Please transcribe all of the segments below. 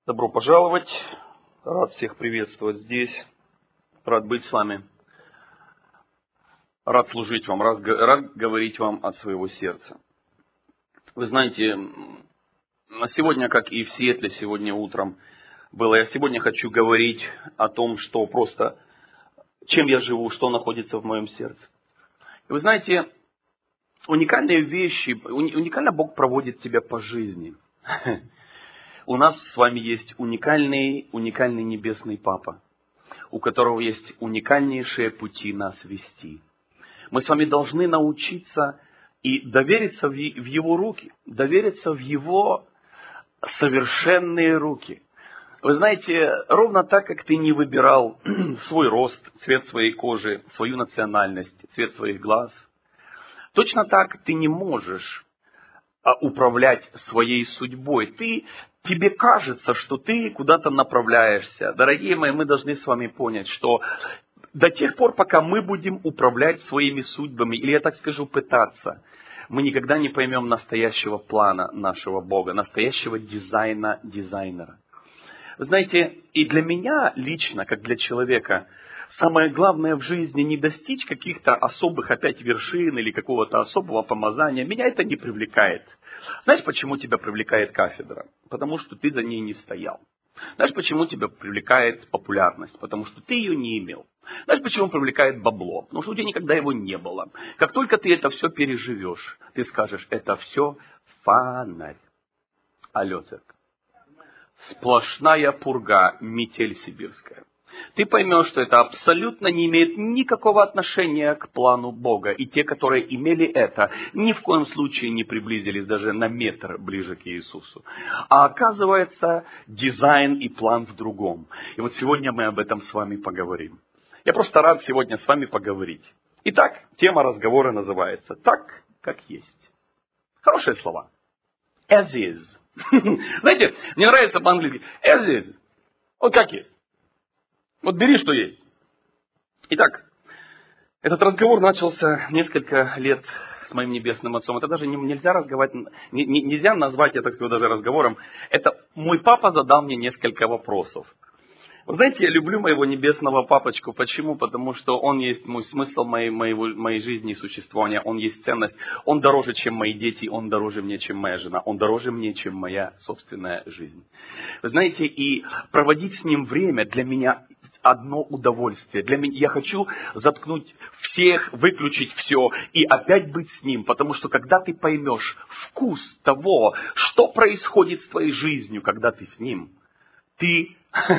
Добро пожаловать. Рад всех приветствовать здесь. Рад быть с вами. Рад служить вам, рад говорить вам от своего сердца. Вы знаете, сегодня, как и в Сиэтле сегодня утром было, я сегодня хочу говорить о том, что просто, чем я живу, что находится в моем сердце. И вы знаете, уникальные вещи, уникально Бог проводит тебя по жизни. У нас с вами есть уникальный небесный Папа, у которого есть уникальнейшие пути нас вести. Мы с вами должны научиться и довериться в Его руки, довериться в Его совершенные руки. Вы знаете, ровно так, как ты не выбирал свой рост, цвет своей кожи, свою национальность, цвет своих глаз, точно так ты не можешь управлять своей судьбой. Тебе кажется, что ты куда-то направляешься. Дорогие мои, мы должны с вами понять, что до тех пор, пока мы будем управлять своими судьбами, или я так скажу, пытаться, мы никогда не поймем настоящего плана нашего Бога, настоящего дизайнера. Вы знаете, и для меня лично, как для человека, самое главное в жизни не достичь каких-то особых опять вершин или какого-то особого помазания. Меня это не привлекает. Знаешь, почему тебя привлекает кафедра? Потому что ты за ней не стоял. Знаешь, почему тебя привлекает популярность? Потому что ты ее не имел. Знаешь, почему привлекает бабло? Потому что у тебя никогда его не было. Как только ты это все переживешь, ты скажешь, это все фонарь. Алло, церковь. Сплошная пурга, метель сибирская. Ты поймешь, что это абсолютно не имеет никакого отношения к плану Бога. И те, которые имели это, ни в коем случае не приблизились даже на метр ближе к Иисусу. А оказывается, дизайн и план в другом. И вот сегодня мы об этом с вами поговорим. Я просто рад сегодня с вами поговорить. Итак, тема разговора называется «Так, как есть». Хорошие слова. As is. Знаете, мне нравится по-английски. As is. Вот как есть. Вот бери, что есть. Итак, этот разговор начался несколько лет с моим небесным отцом. Это даже нельзя нельзя назвать это даже разговором. Это мой папа задал мне несколько вопросов. Вы знаете, я люблю моего небесного папочку. Почему? Потому что он есть мой смысл моей жизни и существования. Он есть ценность. Он дороже, чем мои дети. Он дороже мне, чем моя жена. Он дороже мне, чем моя собственная жизнь. Вы знаете, и проводить с ним время для меня одно удовольствие. Я хочу заткнуть всех, выключить все и опять быть с ним. Потому что когда ты поймешь вкус того, что происходит с твоей жизнью, когда ты с ним, ты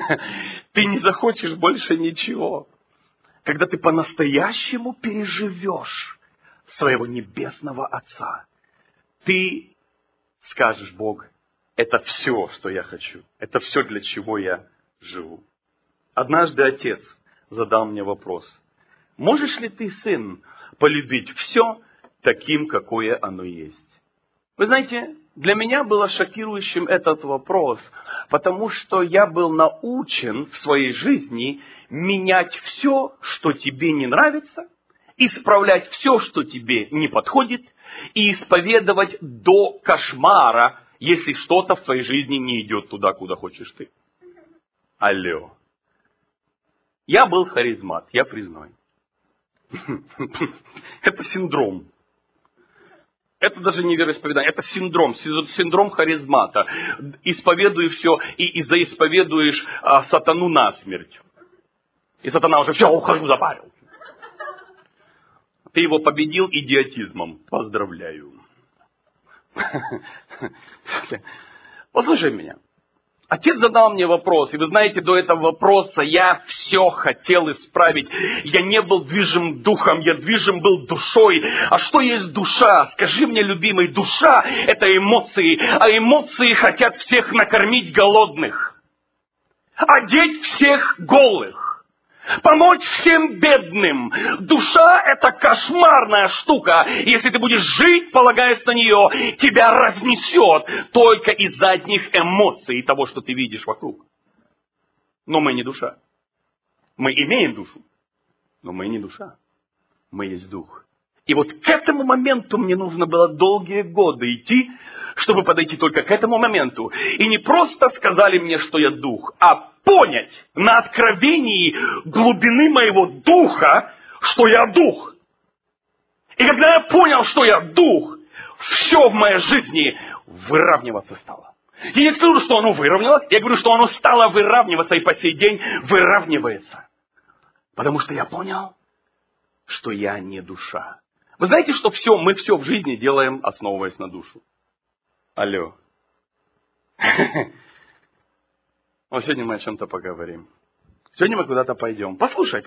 не захочешь больше ничего. Когда ты по-настоящему переживешь своего небесного Отца, ты скажешь: Бог, это все, что я хочу. Это все, для чего я живу. Однажды отец задал мне вопрос: можешь ли ты, сын, полюбить все таким, какое оно есть? Вы знаете, для меня было шокирующим этот вопрос, потому что я был научен в своей жизни менять все, что тебе не нравится, исправлять все, что тебе не подходит, и исповедовать до кошмара, если что-то в твоей жизни не идет туда, куда хочешь ты. Алло. Я был харизмат, я признаю. Это синдром. Это даже не вероисповедание, это синдром харизмата. Исповедуй все и заисповедуешь сатану насмерть. И сатана уже: все, ухожу, запарил. Ты его победил идиотизмом. Поздравляю. Послушай меня. Отец задал мне вопрос, и вы знаете, до этого вопроса я все хотел исправить. Я не был движим духом, я движим был душой. А что есть душа? Скажи мне, любимый, душа – это эмоции, а эмоции хотят всех накормить голодных, одеть всех голых, помочь всем бедным. Душа – это кошмарная штука. Если ты будешь жить, полагаясь на нее, тебя разнесет только из-за одних эмоций и того, что ты видишь вокруг. Но мы не душа. Мы имеем душу, но мы не душа. Мы есть дух. И вот к этому моменту мне нужно было долгие годы идти, чтобы подойти только к этому моменту. И не просто сказали мне, что я дух, а понять на откровении глубины моего духа, что я дух. И когда я понял, что я дух, все в моей жизни выравниваться стало. Я не скажу, что оно выровнялось, я говорю, что оно стало выравниваться и по сей день выравнивается. Потому что я понял, что я не душа. Вы знаете, что мы все в жизни делаем, основываясь на душу. Алло. Вот сегодня мы о чем-то поговорим. Сегодня мы куда-то пойдем. Послушай.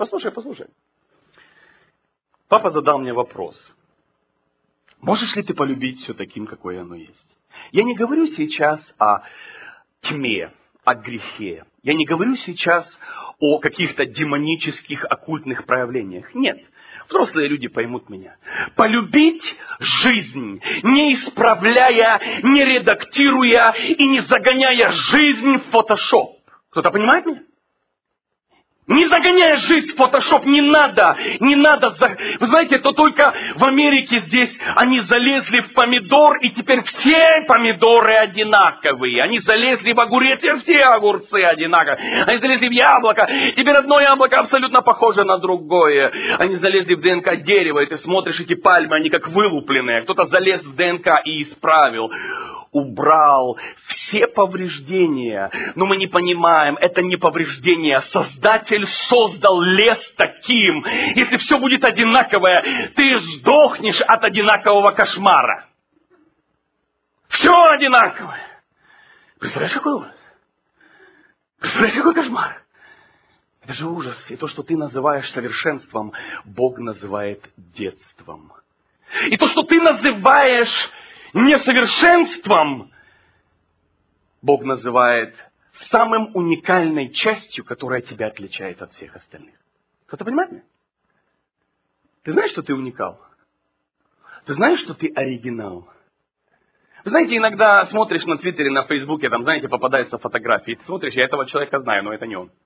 Папа задал мне вопрос. Можешь ли ты полюбить все таким, какое оно есть? Я не говорю сейчас о тьме, о грехе. Я не говорю сейчас о каких-то демонических, оккультных проявлениях. Нет. Взрослые люди поймут меня. Полюбить жизнь, не исправляя, не редактируя и не загоняя жизнь в фотошоп. Кто-то понимает меня? Не загоняя жизнь в фотошоп, не надо. Вы знаете, это только в Америке здесь они залезли в помидор, и теперь все помидоры одинаковые. Они залезли в огурец, и все огурцы одинаковые. Они залезли в яблоко, теперь одно яблоко абсолютно похоже на другое. Они залезли в ДНК дерева, и ты смотришь эти пальмы, они как вылупленные. Кто-то залез в ДНК и исправил. Убрал все повреждения. Но мы не понимаем, это не повреждение. Создатель создал лес таким. Если все будет одинаковое, ты сдохнешь от одинакового кошмара. Все одинаковое. Представляешь, какой ужас? Представляешь, какой кошмар? Это же ужас. И то, что ты называешь совершенством, Бог называет детством. И то, что ты называешь несовершенством, Бог называет самым уникальной частью, которая тебя отличает от всех остальных. Кто-то понимает меня? Ты знаешь, что ты уникал? Ты знаешь, что ты оригинал? Вы знаете, иногда смотришь на Твиттере, на Фейсбуке, там, знаете, попадаются фотографии. Ты смотришь, я этого человека знаю, но это не он.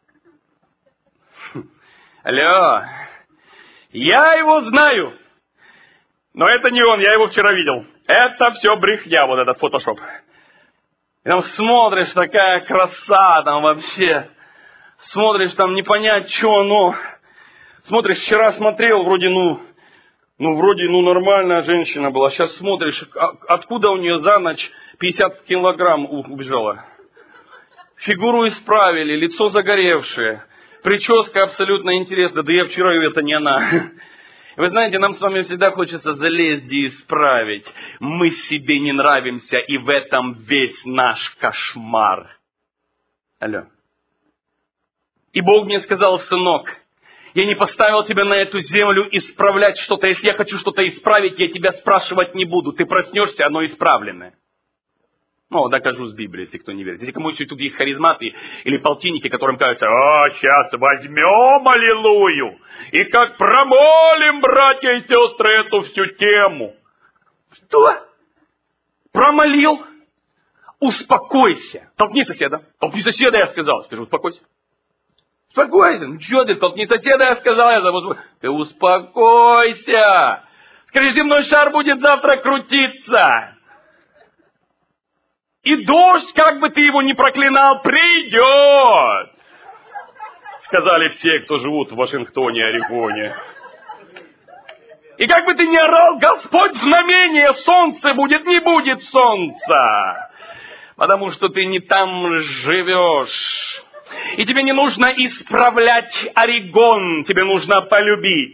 Алло, я его знаю. Но это не он, я его вчера видел. Это все брехня, вот этот фотошоп. И там смотришь, такая краса там вообще. Смотришь, там не понять, что оно. Смотришь, вчера смотрел, вроде нормальная женщина была. Сейчас смотришь, откуда у нее за ночь 50 килограмм убежало. Фигуру исправили, лицо загоревшее. Прическа абсолютно интересная. Да я вчера, это не она. Вы знаете, нам с вами всегда хочется залезть и исправить. Мы себе не нравимся, и в этом весь наш кошмар. Алло. И Бог мне сказал: сынок, я не поставил тебя на эту землю исправлять что-то. Если я хочу что-то исправить, я тебя спрашивать не буду. Ты проснешься, оно исправленное. Ну, докажу с Библии, если кто не верит. Если кому-то тут есть харизматы или полтинники, которым кажется: сейчас возьмем аллилуйю, и как промолим, братья и сестры, эту всю тему. Что? Промолил? Успокойся. Толкни соседа. Толкни соседа, я сказал. Скажи: успокойся. Успокойся. Ну что ты, толкни соседа, я сказал. Ты успокойся. Скажи: земной шар будет завтра крутиться. И дождь, как бы ты его ни проклинал, придет. Сказали все, кто живут в Вашингтоне, Орегоне. И как бы ты ни орал: Господь знамение, солнце будет, не будет солнца. Потому что ты не там живешь. И тебе не нужно исправлять Орегон, тебе нужно полюбить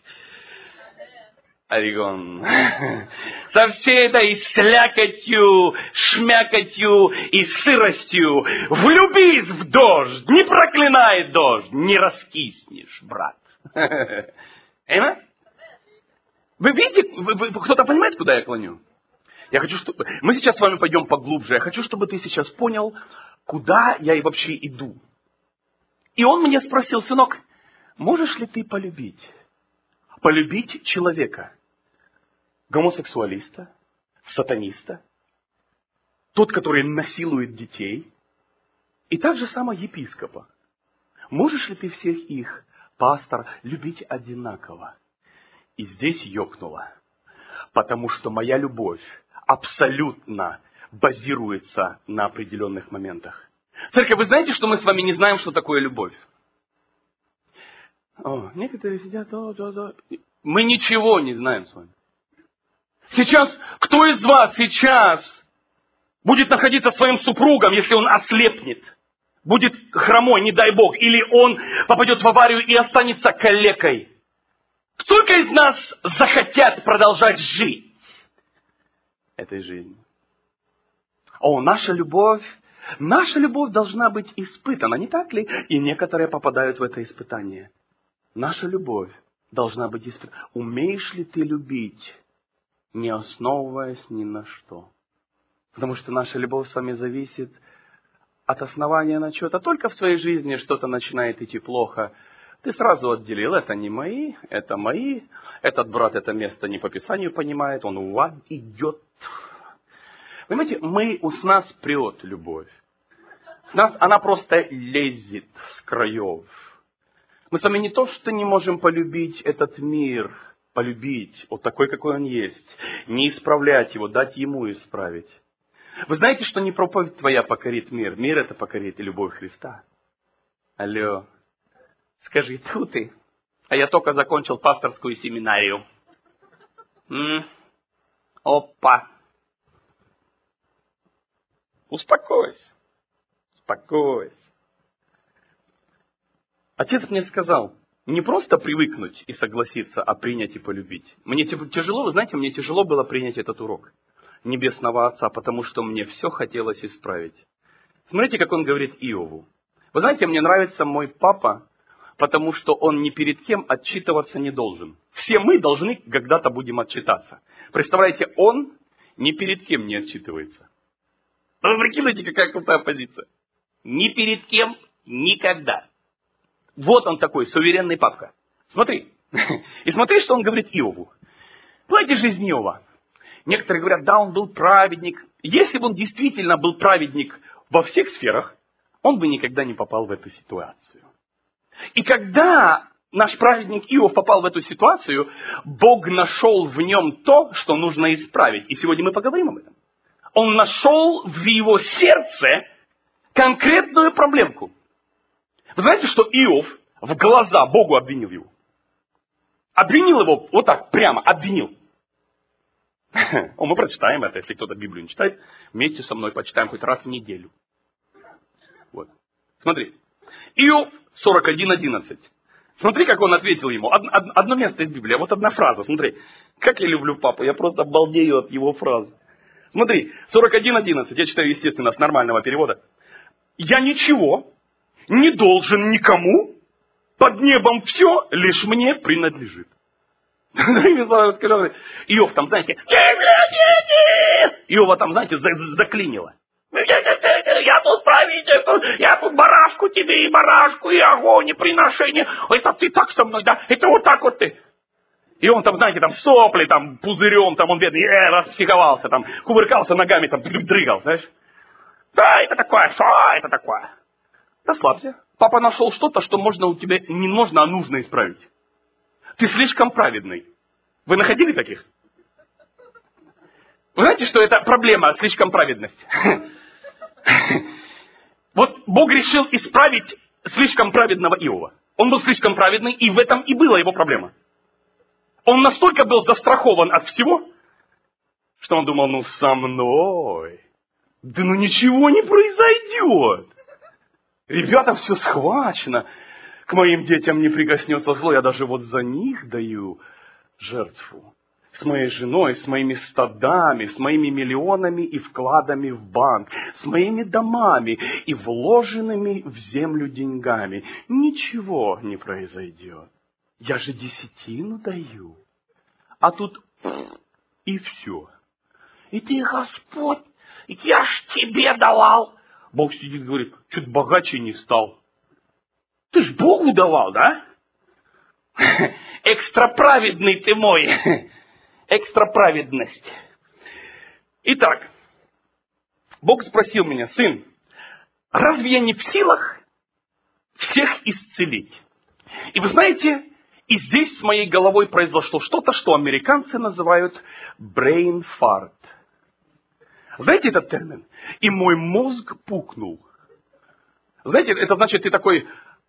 Орегон. Со всей этой слякотью, шмякотью и сыростью влюбись в дождь. Не проклинай дождь, не раскиснешь, брат. Аминь? Вы видите, кто-то понимает, куда я клоню? Я хочу, чтобы... Мы сейчас с вами пойдем поглубже. Я хочу, чтобы ты сейчас понял, куда я и вообще иду. И он меня спросил: сынок, можешь ли ты полюбить? Полюбить человека, гомосексуалиста, сатаниста, тот, который насилует детей, и так же само епископа. Можешь ли ты всех их, пастор, любить одинаково? И здесь ёкнуло. Потому что моя любовь абсолютно базируется на определенных моментах. Церковь, вы знаете, что мы с вами не знаем, что такое любовь? Некоторые сидят, Мы ничего не знаем с вами. Сейчас, кто из вас сейчас будет находиться с своим супругом, если он ослепнет? Будет хромой, не дай Бог. Или он попадет в аварию и останется калекой. Сколько из нас захотят продолжать жить этой жизнью? Наша любовь должна быть испытана, не так ли? И некоторые попадают в это испытание. Наша любовь должна быть испытана. Умеешь ли ты любить, не основываясь ни на что? Потому что наша любовь с вами зависит от основания на что-то. Только в твоей жизни что-то начинает идти плохо. Ты сразу отделил, это не мои, это мои. Этот брат это место не по Писанию понимает, он у вас идет. Понимаете, с нас прет любовь. Она просто лезет с краев. Мы с вами не то, что не можем полюбить этот мир, полюбить вот такой, какой он есть, не исправлять его, дать ему исправить. Вы знаете, что не проповедь твоя покорит мир, мир это покорит и любовь Христа. Алло, скажи, тут ты, а я только закончил пасторскую семинарию. Опа. Успокойся. Отец мне сказал, не просто привыкнуть и согласиться, а принять и полюбить. Мне тяжело, вы знаете, мне тяжело было принять этот урок Небесного Отца, потому что мне все хотелось исправить. Смотрите, как он говорит Иову. Вы знаете, мне нравится мой папа, потому что он ни перед кем отчитываться не должен. Все мы должны когда-то будем отчитаться. Представляете, он ни перед кем не отчитывается. Вы прикидываете, какая крутая позиция. Ни перед кем, никогда. Вот он такой, суверенный папка. Смотри. И смотри, что он говорит Иову. Помните жизнь Иова? Некоторые говорят, да, он был праведник. Если бы он действительно был праведник во всех сферах, он бы никогда не попал в эту ситуацию. И когда наш праведник Иов попал в эту ситуацию, Бог нашел в нем то, что нужно исправить. И сегодня мы поговорим об этом. Он нашел в его сердце конкретную проблемку. Вы знаете, что Иов в глаза Богу обвинил его? Обвинил его вот так, прямо обвинил. Мы прочитаем это, если кто-то Библию не читает, вместе со мной почитаем хоть раз в неделю. Вот. Смотри. Иов 41:11. Смотри, как он ответил ему. Одно место из Библии, вот одна фраза. Смотри, как я люблю папу, я просто балдею от его фразы. Смотри, 41:11, я читаю, естественно, с нормального перевода. Я ничего не должен никому, под небом все лишь мне принадлежит. Иов там, знаете, Иова там, знаете, заклинило. Я тут правитель, я тут барашку тебе, и барашку, и огонь, и приношение. Это ты так со мной, да? Это вот так вот ты. И он там, знаете, там сопли, там пузырем, там он бедный, распсиховался, там кувыркался ногами, там дрыгал, знаешь. Да, это такое, что это такое? Расслабься. Папа нашел что-то, что можно у тебя не нужно, а нужно исправить. Ты слишком праведный. Вы находили таких? Вы знаете, что это проблема, слишком праведность? Вот Бог решил исправить слишком праведного Иова. Он был слишком праведный, и в этом и была его проблема. Он настолько был застрахован от всего, что он думал, со мной, да ничего не произойдет. Ребята, все схвачено. К моим детям не прикоснется зло, я даже вот за них даю жертву. С моей женой, с моими стадами, с моими миллионами и вкладами в банк, с моими домами и вложенными в землю деньгами. Ничего не произойдет. Я же десятину даю. А тут и все. И ты, Господь, я ж тебе давал. Бог сидит и говорит, чуть богаче не стал. Ты ж Богу давал, да? Экстраправедный ты мой. Экстраправедность. Итак, Бог спросил меня, сын, разве я не в силах всех исцелить? И вы знаете, И здесь с моей головой произошло что-то, что американцы называют brain fart. Знаете этот термин? И мой мозг пукнул. Знаете, это значит, ты такой,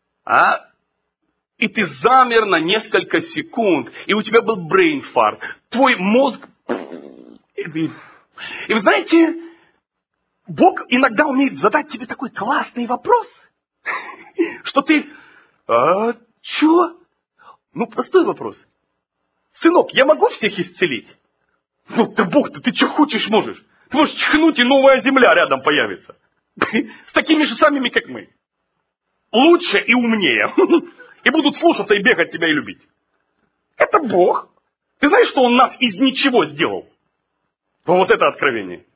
и ты замер на несколько секунд, и у тебя был brain fart. Твой мозг... И вы знаете, Бог иногда умеет задать тебе такой классный вопрос, что ты... Чё? Ну, простой вопрос. Сынок, я могу всех исцелить? Ну, ты Бог-то, ты что хочешь можешь? Ты можешь чихнуть, и новая земля рядом появится. С такими же самыми, как мы. Лучше и умнее. И будут слушаться, и бегать тебя, и любить. Это Бог. Ты знаешь, что Он нас из ничего сделал? Вот это откровение.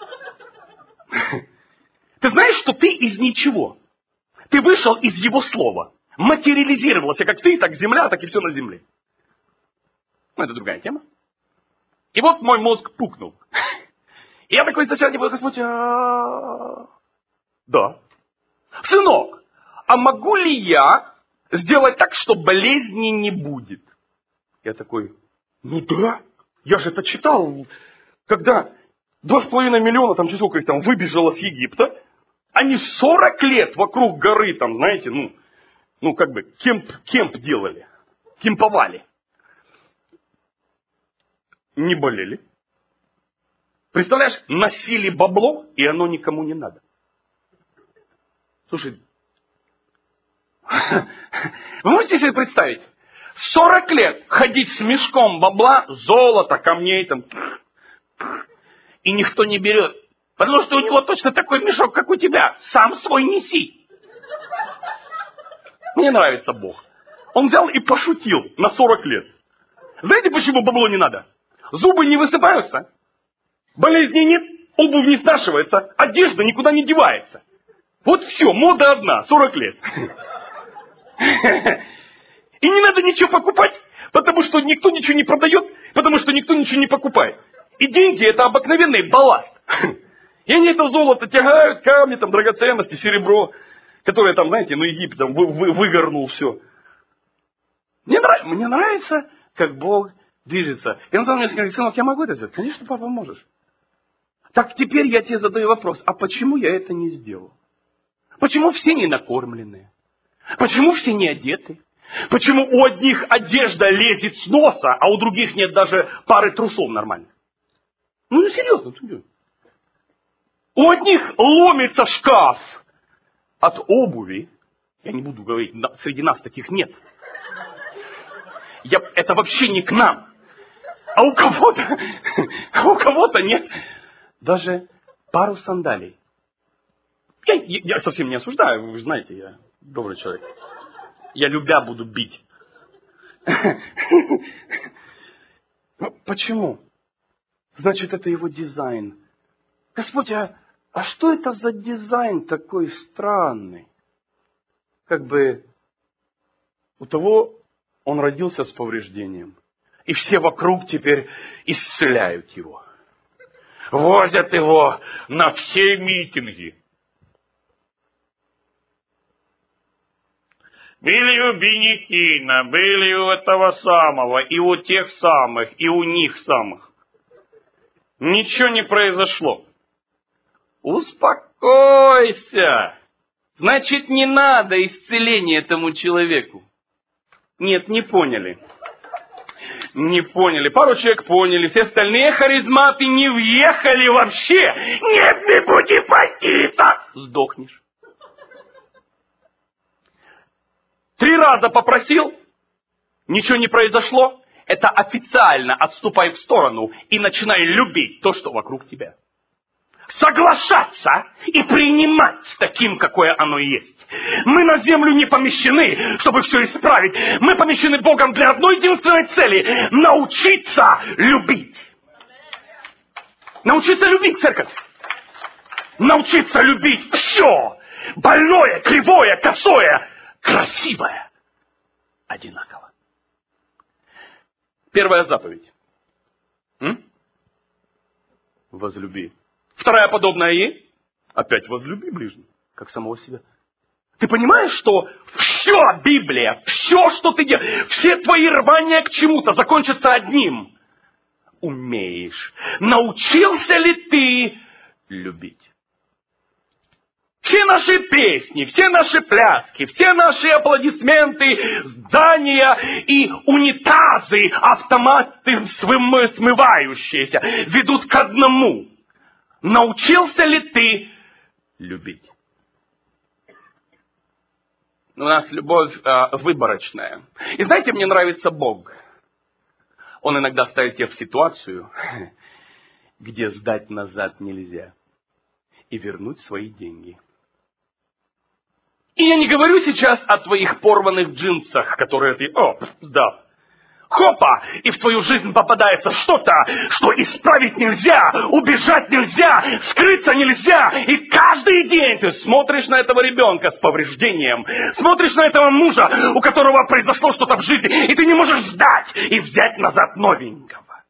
Ты знаешь, что ты из ничего. Ты вышел из Его слова. Материализировался, как ты, так земля, так и все на земле. Ну, это другая тема. И вот мой мозг пукнул. И я такой сначала не буду, Господь, да. Сынок, а могу ли я сделать так, что болезни не будет? Я такой, ну да, я же это читал, когда 2,5 миллиона, там, часов их там выбежало с Египта, они 40 лет вокруг горы, там, знаете, ну, как бы, кемп делали, кемповали. Не болели. Представляешь, носили бабло, и оно никому не надо. Слушай, вы можете себе представить, 40 лет ходить с мешком бабла, золота, камней, там, и никто не берет. Потому что у него точно такой мешок, как у тебя. Сам свой неси. Мне нравится Бог. Он взял и пошутил на 40 лет. Знаете, почему бабло не надо? Зубы не высыпаются, болезней нет, обувь не снашивается, одежда никуда не девается. Вот все, мода одна, 40 лет. И не надо ничего покупать, потому что никто ничего не продает, потому что никто ничего не покупает. И деньги это обыкновенный балласт. И они это золото тягают, камни, там, драгоценности, серебро, которое там, знаете, Египет там выгорнул все. Мне нравится, как Бог движется. И он мне сказал, сынок, я могу это сделать? Конечно, папа, можешь. Так теперь я тебе задаю вопрос, а почему я это не сделал? Почему все не накормленные? Почему все не одеты? Почему у одних одежда лезет с носа, а у других нет даже пары трусов нормальных? Ну, серьезно. У одних ломится шкаф от обуви. Я не буду говорить, среди нас таких нет. Это вообще не к нам. А у кого-то нет даже пару сандалий. Я совсем не осуждаю, вы знаете, я добрый человек. Я любя буду бить. Почему? Значит, это его дизайн. Господь, а что это за дизайн такой странный? Как бы у того он родился с повреждением. И все вокруг теперь исцеляют его. Возят его на все митинги. Были у Бенихина, были у этого самого, и у тех самых, и у них самых. Ничего не произошло. Успокойся. Значит, не надо исцеления этому человеку. Нет, не поняли. Не поняли. Пару человек поняли. Все остальные харизматы не въехали вообще. Нет, не буди пойти-то. Сдохнешь. 3 раза попросил, ничего не произошло. Это официально отступай в сторону и начинай любить то, что вокруг тебя. Соглашаться и принимать таким, какое оно есть. Мы на землю не помещены, чтобы все исправить. Мы помещены Богом для одной единственной цели – научиться любить. Научиться любить, церковь. Научиться любить все. Больное, кривое, косое, красивое. Одинаково. Первая заповедь. Возлюби. Вторая подобная ей. Опять возлюби ближнего, как самого себя. Ты понимаешь, что все, Библия, все, что ты делаешь, все твои рвания к чему-то закончатся одним. Умеешь. Научился ли ты любить? Все наши песни, все наши пляски, все наши аплодисменты, здания и унитазы, автоматы смывающиеся, ведут к одному. Научился ли ты любить? У нас любовь выборочная. И знаете, мне нравится Бог. Он иногда ставит тебя в ситуацию, где сдать назад нельзя и вернуть свои деньги. И я не говорю сейчас о твоих порванных джинсах, которые ты, сдал. Хопа! И в твою жизнь попадается что-то, что исправить нельзя, убежать нельзя, скрыться нельзя. И каждый день ты смотришь на этого ребенка с повреждением, смотришь на этого мужа, у которого произошло что-то в жизни, и ты не можешь сдать и взять назад новенького.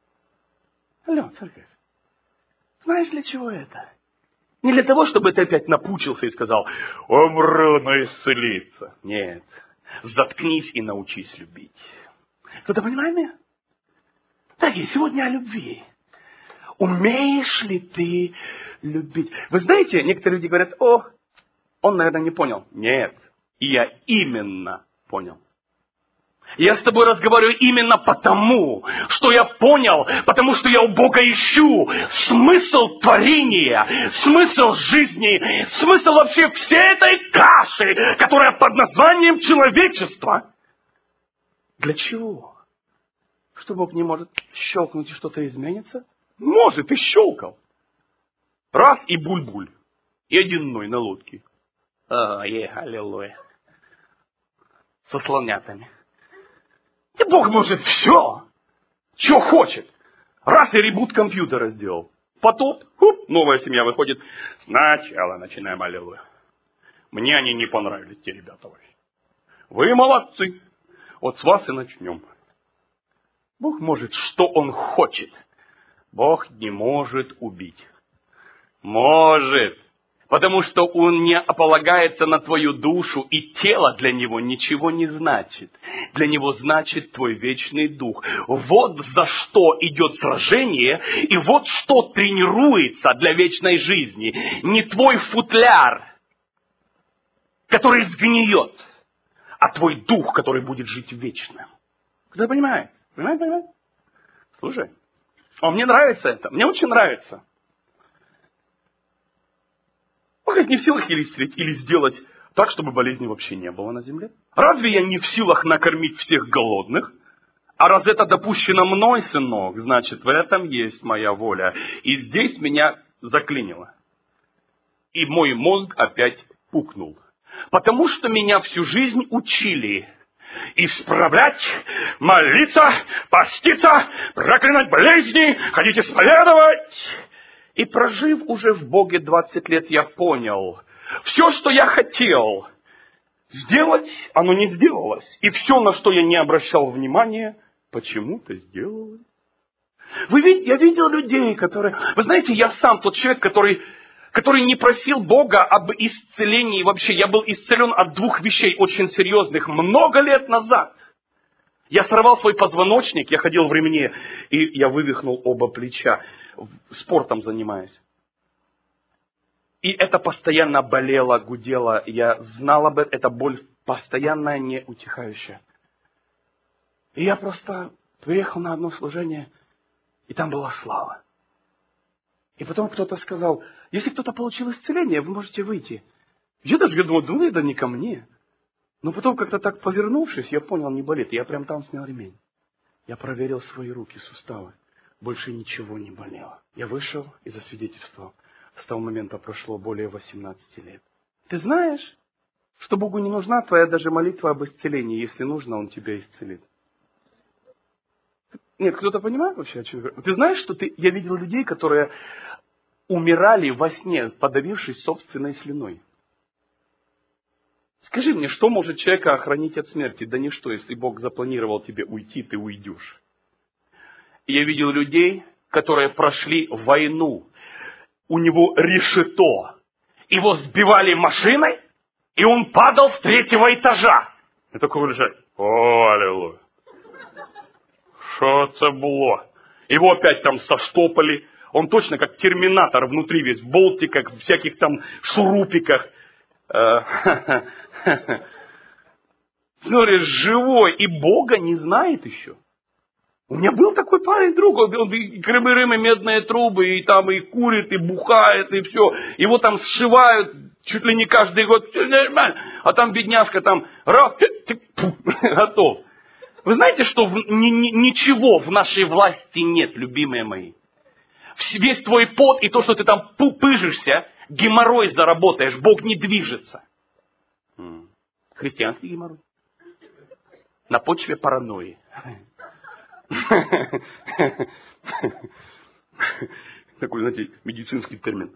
Алло, церковь, знаешь, для чего это? Не для того, чтобы ты опять напучился и сказал, умру, но исцелиться. Нет, заткнись и научись любить. Кто-то понимает меня? Дорогие, сегодня о любви. Умеешь ли ты любить? Вы знаете, некоторые люди говорят, он, наверное, не понял. Нет, я именно понял. Я с тобой разговариваю именно потому, что я понял, потому что я у Бога ищу смысл творения, смысл жизни, смысл вообще всей этой каши, которая под названием человечество. Для чего? Что Бог не может щелкнуть и что-то изменится? Может, и щелкал. Раз и буль-буль. И один ной на лодке. Аллилуйя. Со слонятами. И Бог может все, что хочет. Раз и ребут компьютера сделал. Потом, новая семья выходит. Сначала начинаем аллилуйя. Мне они не понравились, те ребята. Вы молодцы. Вот с вас и начнем. Бог может, что Он хочет. Бог не может убить. Может. Потому что Он не полагается на твою душу, и тело для Него ничего не значит. Для Него значит твой вечный дух. Вот за что идет сражение, и вот что тренируется для вечной жизни. Не твой футляр, который сгниет, а твой дух, который будет жить вечно. Кто понимает? Понимает? Слушай, мне нравится это, мне очень нравится. Он говорит, не в силах или исцелить, или сделать так, чтобы болезни вообще не было на земле. Разве я не в силах накормить всех голодных? А раз это допущено мной, сынок, значит, в этом есть моя воля. И здесь меня заклинило. И мой мозг опять пукнул. Потому что меня всю жизнь учили исправлять, молиться, поститься, проклинать болезни, ходить исповедовать. И прожив уже в Боге 20 лет, я понял, все, что я хотел сделать, оно не сделалось. И все, на что я не обращал внимания, почему-то сделалось. Я видел людей, которые... Вы знаете, я сам тот человек, который не просил Бога об исцелении вообще. Я был исцелен от 2 вещей очень серьезных много лет назад. Я сорвал свой позвоночник, я ходил в ремне, и я вывихнул оба плеча, спортом занимаясь. И это постоянно болело, гудело. Я знал об этом, эта боль постоянная, не утихающая. И я просто приехал на одно служение, и там была слава. И потом кто-то сказал, если кто-то получил исцеление, вы можете выйти. Я даже думал, это не ко мне. Но потом как-то так повернувшись, я понял, не болит. Я прям там снял ремень. Я проверил свои руки, суставы. Больше ничего не болело. Я вышел и засвидетельствовал. С того момента прошло более 18 лет. Ты знаешь, что Богу не нужна твоя даже молитва об исцелении. Если нужно, Он тебя исцелит. Нет, кто-то понимает вообще, о чем я говорю? Ты знаешь, что я видел людей, которые умирали во сне, подавившись собственной слюной. Скажи мне, что может человека охранить от смерти? Да ничто, если Бог запланировал тебе уйти, ты уйдешь. И я видел людей, которые прошли войну. У него решето. Его сбивали машиной, И он падал с 3-го этажа. И такой лежать. О, аллилуйя. Что это было? Его опять там соштопали. Он точно как терминатор внутри весь, в болтиках, в всяких там шурупиках. Смотри, живой, и Бога не знает еще. У меня был такой парень, друг, он и крымы-рымы, медные трубы, и там и курит, и бухает, и все. Его там сшивают чуть ли не каждый год. Все нормально. А там бедняжка там раз, готов. Вы знаете, что ничего в нашей власти нет, любимые мои. Весь твой пот и то, что ты там пыжишься, геморрой заработаешь, Бог не движется. Христианский геморрой. На почве паранойи. Такой, знаете, медицинский термин.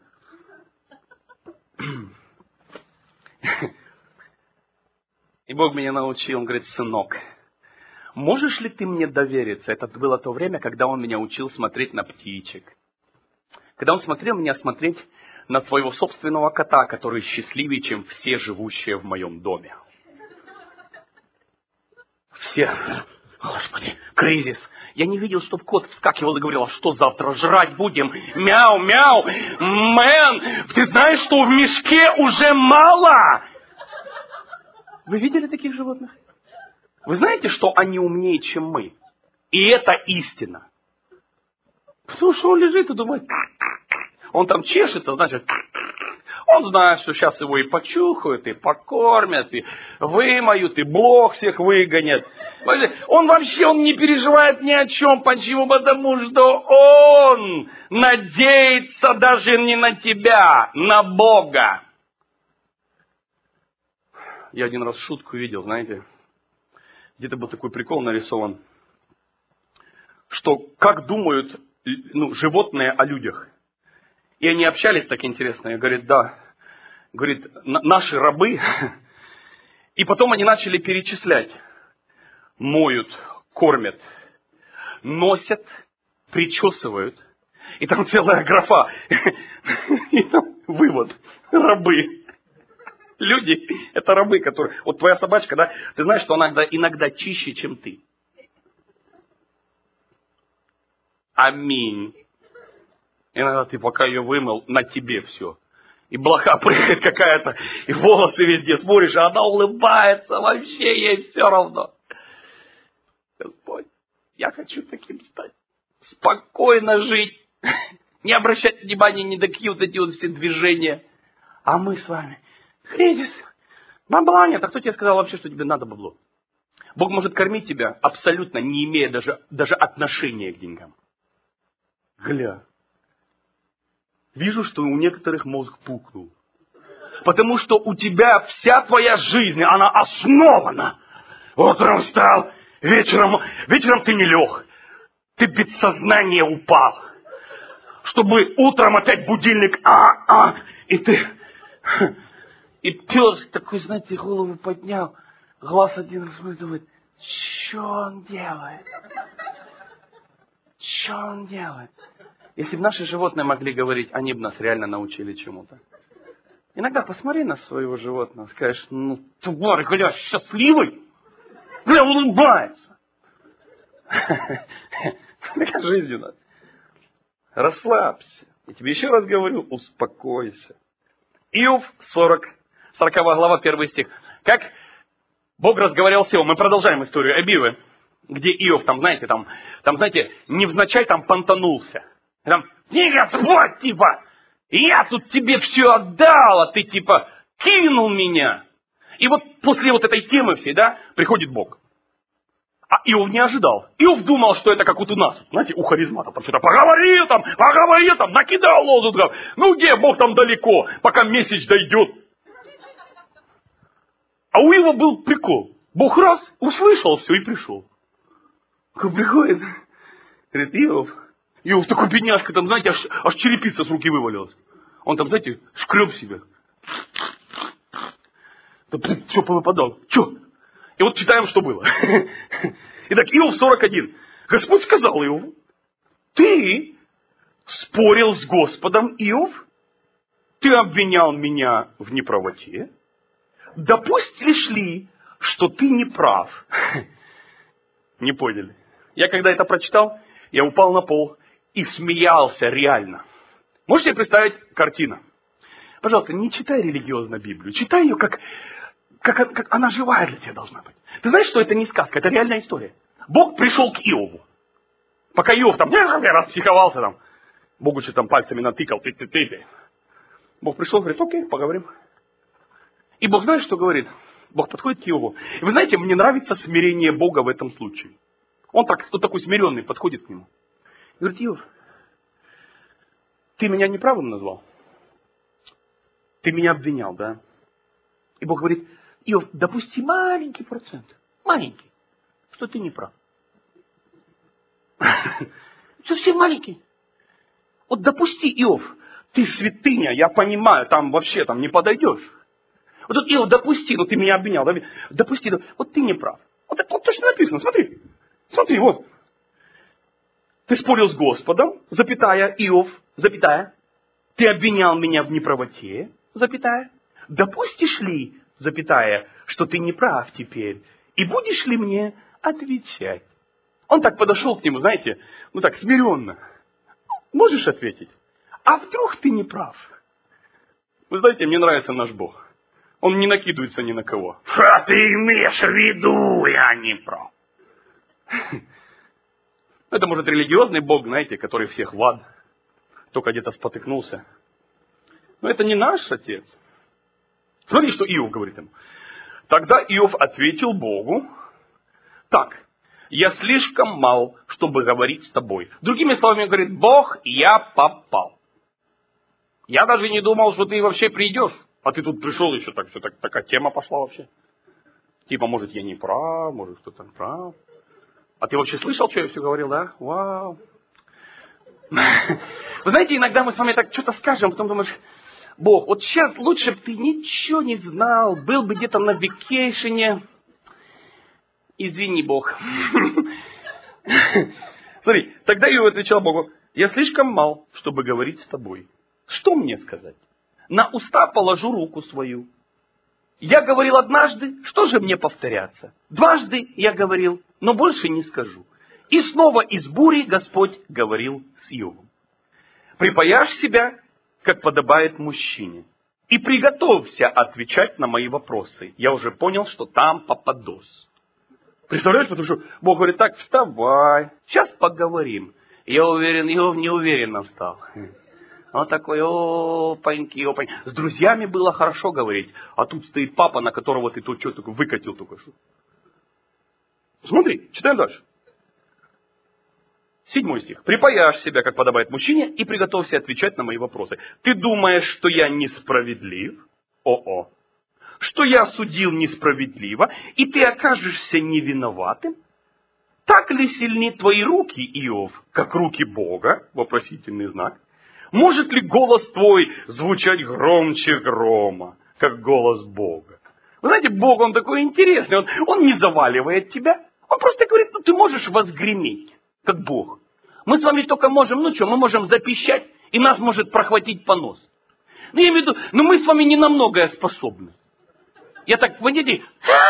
И Бог меня научил, он говорит, сынок, можешь ли ты мне довериться? Это было то время, когда он меня учил смотреть на птичек. Когда он смотрел меня смотреть на своего собственного кота, который счастливее, чем все живущие в моем доме. Все, Господи, кризис. Я не видел, чтобы кот вскакивал и говорил, а что завтра жрать будем? Мяу, мяу, мэн, ты знаешь, что в мешке уже мало? Вы видели таких животных? Вы знаете, что они умнее, чем мы? И это истина. Потому что он лежит и думает, он там чешется, значит, он знает, что сейчас его и почухают, и покормят, и вымоют, и блох всех выгонят. Он вообще не переживает ни о чем. Почему? Потому что он надеется даже не на тебя, на Бога. Я один раз шутку видел, знаете, где-то был такой прикол нарисован, что как думают животные о людях. И они общались так интересно. Я говорю, да. Говорит, наши рабы. И потом они начали перечислять. Моют, кормят, носят, причесывают. И там целая графа. И там вывод. Рабы. Люди – это рабы, которые... Вот твоя собачка, да, ты знаешь, что она иногда чище, чем ты. Аминь. Иногда ты, пока ее вымыл, на тебе все. И блоха прыгает какая-то, и волосы везде смотришь, а она улыбается, вообще ей все равно. Господь, я хочу таким стать. Спокойно жить. Не обращать внимания ни на какие вот эти вот все движения. А мы с вами. Кризис. Бабла нет. А кто тебе сказал вообще, что тебе надо бабло? Бог может кормить тебя абсолютно, не имея даже отношения к деньгам. Гля. Вижу, что у некоторых мозг пукнул. Потому что у тебя вся твоя жизнь, она основана. Утром встал, вечером ты не лег. Ты без сознания упал. Чтобы утром опять будильник, и ты... И пес такой, знаете, голову поднял, глаз один раз думает, что он делает? Что он делает? Если бы наши животные могли говорить, они бы нас реально научили чему-то. Иногда посмотри на своего животного, скажешь, тварь, гля, счастливый, гля, улыбается. Такая жизнь у нас. Расслабься. Я тебе еще раз говорю, успокойся. Иов 40 глава, 1 стих. Как Бог разговаривал с Иовом. Мы продолжаем историю Иова, где Иов, знаете, невзначай там понтанулся. Там, не Господь, я тут тебе все отдал, а ты кинул меня. И вот после вот этой темы всей, приходит Бог. А Иов не ожидал. Иов думал, что это как вот у нас, знаете, у харизматов. Там что-то поговорил, накидал лозунгов. Где Бог там далеко, пока месяц дойдет. А у Иова был прикол. Бог раз, услышал все и пришел. Как приходит, говорит, Иов такой бедняжка, там, знаете, аж черепица с руки вывалилась. Он там, знаете, шкреб себя. Все повыпадал. Че? И вот читаем, что было. Итак, Иов 41. Господь сказал Иову, ты спорил с Господом, Иов? Ты обвинял меня в неправоте? допустишь ли, что ты не прав? Не поняли. Я когда это прочитал, я упал на пол и смеялся реально. Можете себе представить картину? Пожалуйста, не читай религиозно Библию. Читай ее, как она живая для тебя должна быть. Ты знаешь, что это не сказка, это реальная история. Бог пришел к Иову. Пока Иов там распсиховался, там, Богу что там пальцами натыкал. Бог пришел, говорит, окей, поговорим. И Бог знает, что говорит? Бог подходит к Иову. И вы знаете, мне нравится смирение Бога в этом случае. Он такой смиренный подходит к нему. И говорит, Иов, ты меня неправым назвал? Ты меня обвинял, да? И Бог говорит, Иов, допусти маленький процент, маленький, что ты не прав. Совсем маленький. Вот допусти, Иов, ты святыня, я понимаю, там вообще не подойдешь. Вот тут, Иов, допусти, ты меня обвинял, допусти, вот ты не прав. Вот это вот точно написано, смотри, вот. Ты спорил с Господом, запятая, Иов, запятая. Ты обвинял меня в неправоте, запятая. Допустишь ли, запятая, что ты не прав теперь? И будешь ли мне отвечать? Он так подошел к нему, знаете, так смиренно. Можешь ответить? А вдруг ты не прав? Вы знаете, мне нравится наш Бог. Он не накидывается ни на кого. Что ты имеешь в виду, я не прав? Это может религиозный Бог, знаете, который всех в ад. Только где-то спотыкнулся. Но это не наш Отец. Смотри, что Иов говорит ему. Тогда Иов ответил Богу, так, я слишком мал, чтобы говорить с тобой. Другими словами, говорит, Бог, я попал. Я даже не думал, что ты вообще придешь. А ты тут пришел еще такая тема пошла вообще. Типа, может, я не прав, может, кто-то прав. А ты вообще слышал, что я все говорил, да? Вау. Вы знаете, иногда мы с вами так что-то скажем, потом думаешь, Бог, вот сейчас лучше бы ты ничего не знал, был бы где-то на вакейшене. Извини, Бог. Смотри, тогда Иов отвечал Богу, я слишком мал, чтобы говорить с тобой. Что мне сказать? На уста положу руку свою. Я говорил однажды, что же мне повторяться? Дважды я говорил, но больше не скажу. И снова из бури Господь говорил с Иовом. Припаяшь себя, как подобает мужчине, и приготовься отвечать на мои вопросы. Я уже понял, что там попадос. Представляешь, потому что Бог говорит, так, вставай, сейчас поговорим. Я уверен, Иов неуверенно встал. Он такой, опаньки. С друзьями было хорошо говорить, а тут стоит папа, на которого ты тут что-то выкатил только что. Смотри, читаем дальше. 7 стих. Припаяшь себя, как подобает мужчине, и приготовься отвечать на мои вопросы. Ты думаешь, что я несправедлив? О-о. Что я судил несправедливо, и ты окажешься невиноватым? Так ли сильны твои руки, Иов, как руки Бога? Вопросительный знак. Может ли голос твой звучать громче грома, как голос Бога? Вы знаете, Бог, он такой интересный, он не заваливает тебя. Он просто говорит, ты можешь возгреметь, как Бог. Мы с вами только можем, мы можем запищать, и нас может прохватить понос. Я имею в виду, мы с вами не на многое способны. Я так, понимаете,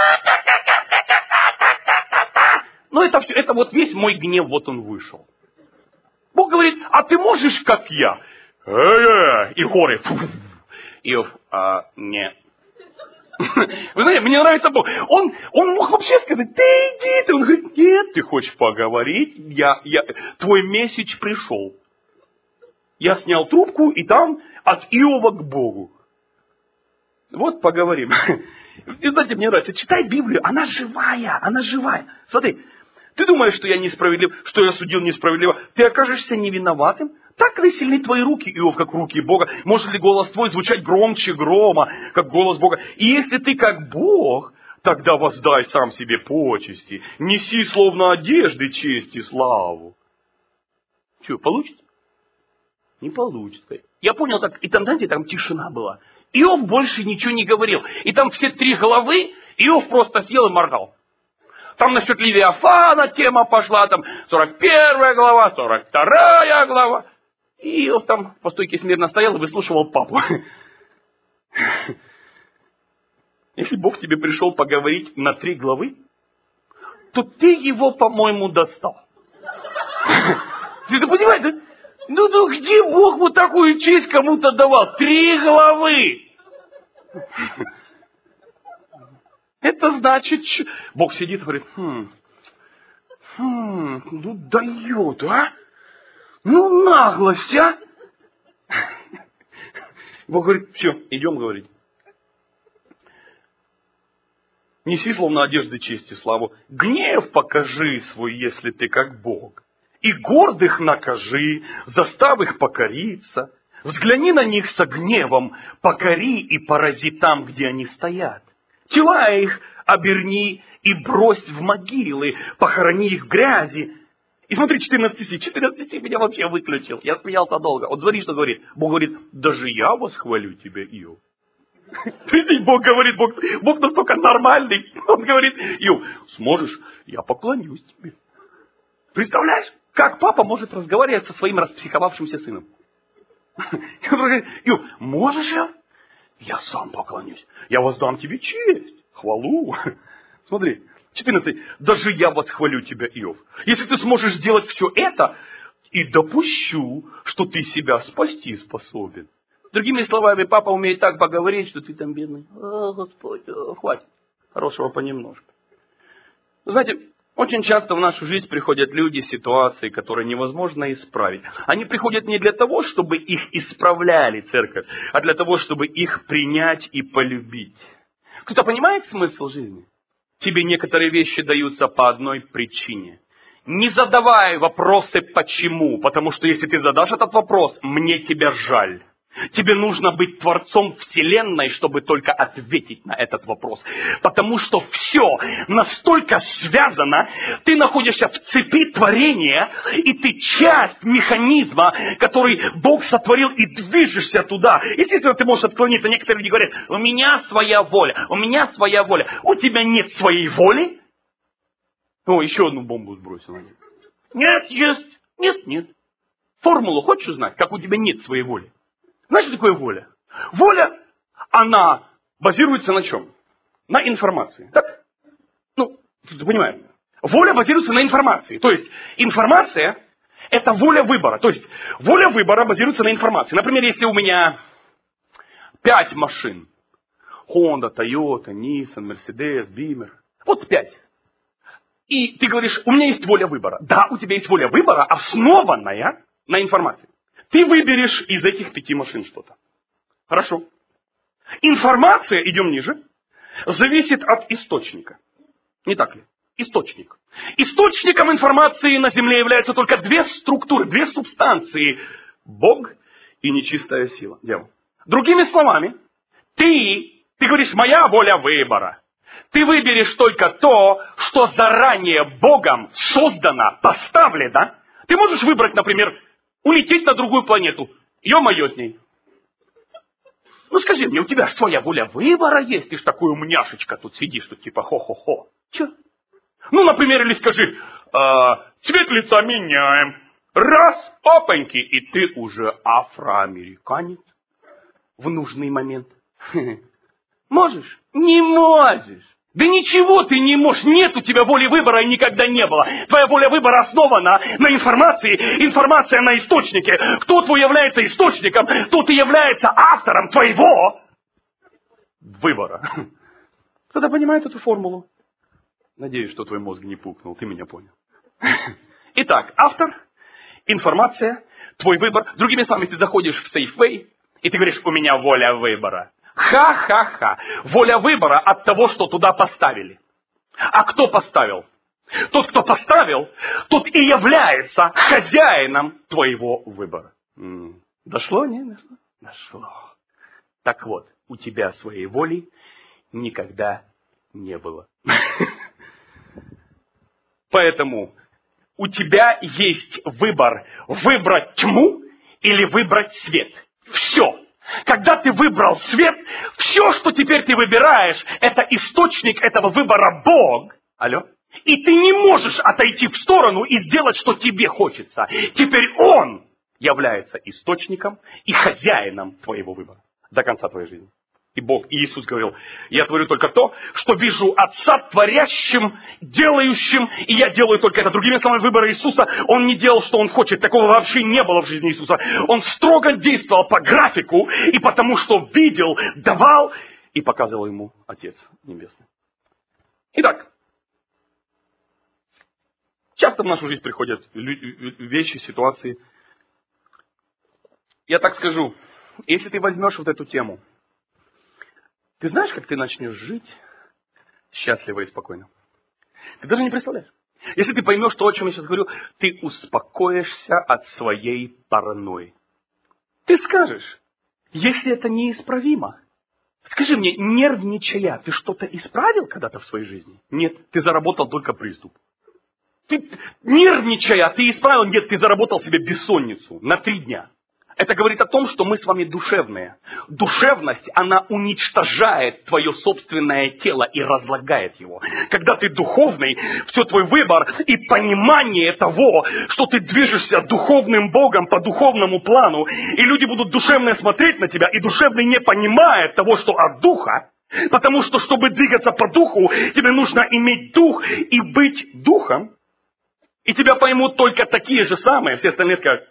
это все, это вот весь мой гнев, вот он вышел. Бог говорит, а ты можешь, как я? И горы. Иов, нет. Вы знаете, мне нравится Бог. Он мог вообще сказать, ты иди. Он говорит, нет, ты хочешь поговорить? Твой месседж пришел. Я снял трубку, и там от Иова к Богу. Вот поговорим. И знаете, мне нравится, читай Библию, она живая. Смотри, ты думаешь, что я несправедлив, что я судил несправедливо, ты окажешься невиноватым? Так ли сильны твои руки, Иов, как руки Бога? Может ли голос твой звучать громче грома, как голос Бога? И если ты как Бог, тогда воздай сам себе почести. Неси, словно одежды, честь и славу. Что, получится? Не получится. Я понял, так, и там, знаете, там тишина была. Иов больше ничего не говорил. И там все 3 главы, Иов просто сел и моргал. Там насчет Левиафана тема пошла, там 41 глава, 42 глава. И Иов там по стойке смирно стоял и выслушивал папу. Если Бог тебе пришел поговорить на 3 главы, то ты его, по-моему, достал. Ты понимаешь, да? Ну где Бог вот такую честь кому-то давал? 3 главы. Это значит, Бог сидит и говорит, ну дает, а? Ну наглость, а? Бог говорит, все, идем говорить. Неси словно одежды чести славу. Гнев покажи свой, если ты как Бог. И гордых накажи, заставь их покориться. Взгляни на них со гневом, покори и порази там, где они стоят. Тела их оберни и брось в могилы, похорони их в грязи. И смотри, 14 стих меня вообще выключил. Я смеялся долго. Вот смотри, что говорит. Бог говорит, даже я восхвалю тебя, Иов. Прикинь, Бог говорит, Бог настолько нормальный. Он говорит, Иов, сможешь, я поклонюсь тебе. Представляешь, как папа может разговаривать со своим распсиховавшимся сыном? И он говорит, Иов, можешь я? Я сам поклонюсь. Я воздам тебе честь, хвалу. Смотри, 14. Даже я восхвалю тебя, Иов. Если ты сможешь сделать все это, и допущу, что ты себя спасти способен. Другими словами, папа умеет так поговорить, что ты там бедный. О, Господь, хватит. Хорошего понемножку. Знаете, очень часто в нашу жизнь приходят люди, ситуации, которые невозможно исправить. Они приходят не для того, чтобы их исправляли, церковь, а для того, чтобы их принять и полюбить. Кто-то понимает смысл жизни? Тебе некоторые вещи даются по одной причине. Не задавай вопросы «почему?», потому что если ты задашь этот вопрос, мне тебя жаль. Тебе нужно быть творцом вселенной, чтобы только ответить на этот вопрос. Потому что все настолько связано, ты находишься в цепи творения, и ты часть механизма, который Бог сотворил, и движешься туда. Естественно, ты можешь отклониться. Некоторые люди говорят, у меня своя воля, у меня своя воля. У тебя нет своей воли? О, еще одну бомбу сбросил. Нет, есть. Нет, нет. Формулу хочешь узнать, как у тебя нет своей воли? Знаешь, что такое воля? Воля, она базируется на чем? На информации. Так? Ну, ты понимаешь? Воля базируется на информации. То есть, информация – это воля выбора. То есть, воля выбора базируется на информации. Например, если у меня 5 машин. Honda, Toyota, Nissan, Mercedes, Beamer. Вот 5. И ты говоришь, у меня есть воля выбора. Да, у тебя есть воля выбора, основанная на информации. Ты выберешь из этих 5 машин что-то. Хорошо. Информация, идем ниже, зависит от источника. Не так ли? Источник. Источником информации на Земле являются только 2 структуры, 2 субстанции. Бог и нечистая сила. Дьявол. Другими словами, ты говоришь, моя воля выбора. Ты выберешь только то, что заранее Богом создано, поставлено. Ты можешь выбрать, например, улететь на другую планету. Ё-моё с ней. Ну скажи мне, у тебя же своя воля выбора есть? Ты ж такой умняшечка тут сидишь, тут типа хо-хо-хо. Чё? Ну, например, или скажи, цвет лица меняем. Раз, опаньки, и ты уже афроамериканец в нужный момент. Можешь? Не можешь. Да ничего ты не можешь. Нет у тебя воли выбора и никогда не было. Твоя воля выбора основана на информации. Информация на источнике. Кто твой является источником, тот и является автором твоего выбора. Кто-то понимает эту формулу? Надеюсь, что твой мозг не пукнул. Ты меня понял. Итак, автор, информация, твой выбор. Другими словами, ты заходишь в Safeway, и ты говоришь, у меня воля выбора. Ха-ха-ха. Воля выбора от того, что туда поставили. А кто поставил? Тот, кто поставил, тот и является хозяином твоего выбора. Дошло, не дошло? Дошло. Так вот, у тебя своей воли никогда не было. Поэтому у тебя есть выбор выбрать тьму или выбрать свет. Все. Когда ты выбрал свет, все, что теперь ты выбираешь, это источник этого выбора Бог. Алло? И ты не можешь отойти в сторону и сделать, что тебе хочется. Теперь Он является источником и хозяином твоего выбора. До конца твоей жизни. И Бог, и Иисус говорил, я творю только то, что вижу Отца творящим, делающим, и я делаю только это. Другими словами, выбор Иисуса, Он не делал, что Он хочет. Такого вообще не было в жизни Иисуса. Он строго действовал по графику, и потому что видел, давал, и показывал Ему Отец Небесный. Итак, часто в нашу жизнь приходят вещи, ситуации. Я так скажу, если ты возьмешь вот эту тему, ты знаешь, как ты начнешь жить счастливо и спокойно? Ты даже не представляешь. Если ты поймешь то, о чем я сейчас говорю, ты успокоишься от своей паранойи. Ты скажешь, если это неисправимо, скажи мне, нервничая, ты что-то исправил когда-то в своей жизни? Нет, ты заработал только приступ. Ты, нервничая, ты исправил? Нет, ты заработал себе бессонницу на 3 дня. Это говорит о том, что мы с вами душевные. Душевность, она уничтожает твое собственное тело и разлагает его. Когда ты духовный, все твой выбор и понимание того, что ты движешься духовным Богом по духовному плану, и люди будут душевно смотреть на тебя, и душевный не понимает того, что от духа, потому что, чтобы двигаться по духу, тебе нужно иметь дух и быть духом, и тебя поймут только такие же самые, все остальные скажут,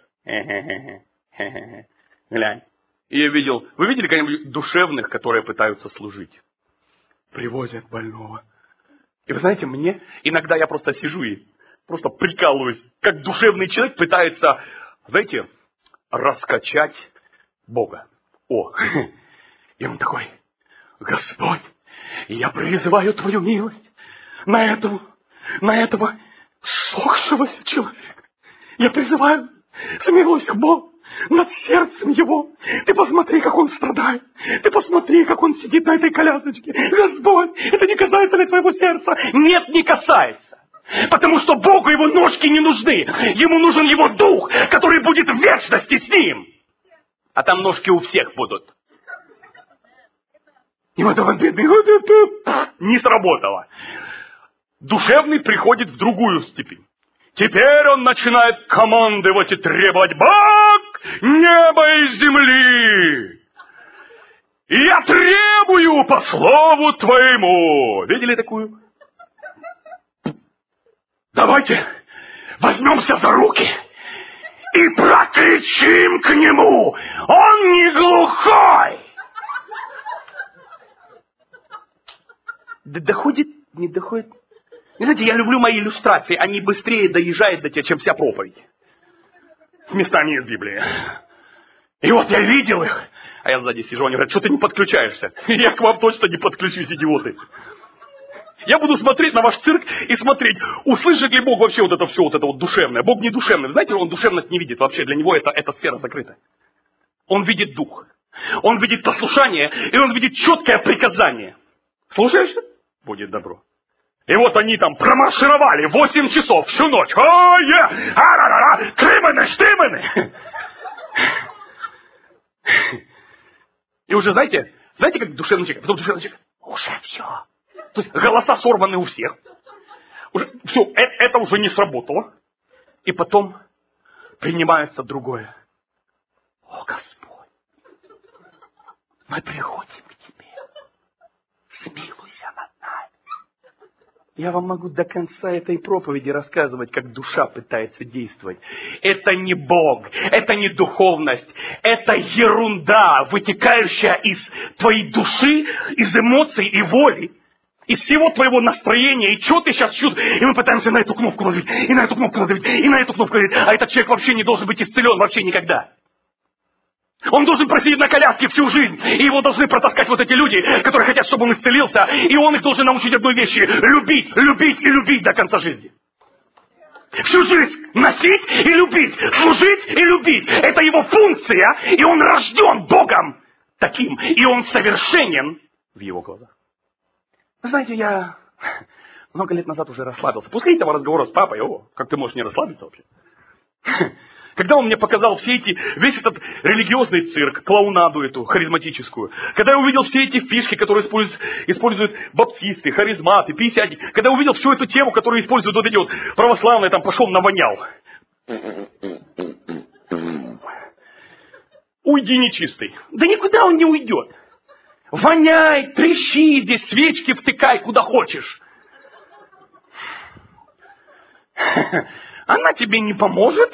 глянь. И я видел, вы видели когда-нибудь душевных, которые пытаются служить? Привозят больного. И вы знаете, мне иногда я просто сижу и просто прикалываюсь, как душевный человек пытается, знаете, раскачать Бога. И он такой, Господь, я призываю Твою милость на этого сохшегося человека. Я призываю, смилуйся, Бог, над сердцем его. Ты посмотри, как он страдает. Ты посмотри, как он сидит на этой колясочке. Господь, это не касается ли твоего сердца? Нет, не касается. Потому что Богу его ножки не нужны. Ему нужен его дух, который будет в вечности с ним. А там ножки у всех будут. И вот он бедный, не сработало. Душевный приходит в другую степень. Теперь он начинает командовать и требовать: Бог неба и земли! И я требую по слову Твоему. Видели такую? Давайте возьмемся за руки и прокричим к нему. Он не глухой. Доходит, не доходит. Знаете, я люблю мои иллюстрации, они быстрее доезжают до тебя, чем вся проповедь. С местами из Библии. И вот я видел их, а я сзади сижу, они говорят: что ты не подключаешься? Я к вам точно не подключусь, идиоты. Я буду смотреть на ваш цирк и смотреть, услышит ли Бог вообще вот это все, вот это вот душевное. Бог не душевный. Знаете, он душевность не видит вообще, для него эта сфера закрыта. Он видит дух. Он видит послушание, и он видит четкое приказание. Слушаешься? Будет добро. И вот они там промаршировали 8 часов всю ночь. Крыманы-штыманы. И уже, знаете, как душевный человек, потом душевный человек, уже все. То есть голоса сорваны у всех. Уже, все, это уже не сработало. И потом принимается другое. О, Господь, мы приходим к Тебе. Смилуйся над нами. Я вам могу до конца этой проповеди рассказывать, как душа пытается действовать. Это не Бог, это не духовность, это ерунда, вытекающая из твоей души, из эмоций и воли, из всего твоего настроения, и что ты сейчас чувствуешь. И мы пытаемся на эту кнопку надавить, и на эту кнопку надавить, и на эту кнопку надавить, а этот человек вообще не должен быть исцелен вообще никогда. Он должен просидеть на коляске всю жизнь, и его должны протаскать вот эти люди, которые хотят, чтобы он исцелился, и он их должен научить одной вещи: любить, любить и любить до конца жизни. Всю жизнь носить и любить, служить и любить. Это его функция, и он рожден Богом таким, и он совершенен в его глазах. Вы знаете, я много лет назад уже расслабился. После этого разговора с папой, как ты можешь не расслабиться вообще? Когда он мне показал весь этот религиозный цирк, клоунаду эту харизматическую, когда я увидел все эти фишки, которые используют баптисты, харизматы, пятидесятники, когда я увидел всю эту тему, которую используют вот эти вот православные, там пошел навонял. Уйди, нечистый. Да никуда он не уйдет. Воняй, трещи здесь, свечки втыкай куда хочешь. Она тебе не поможет.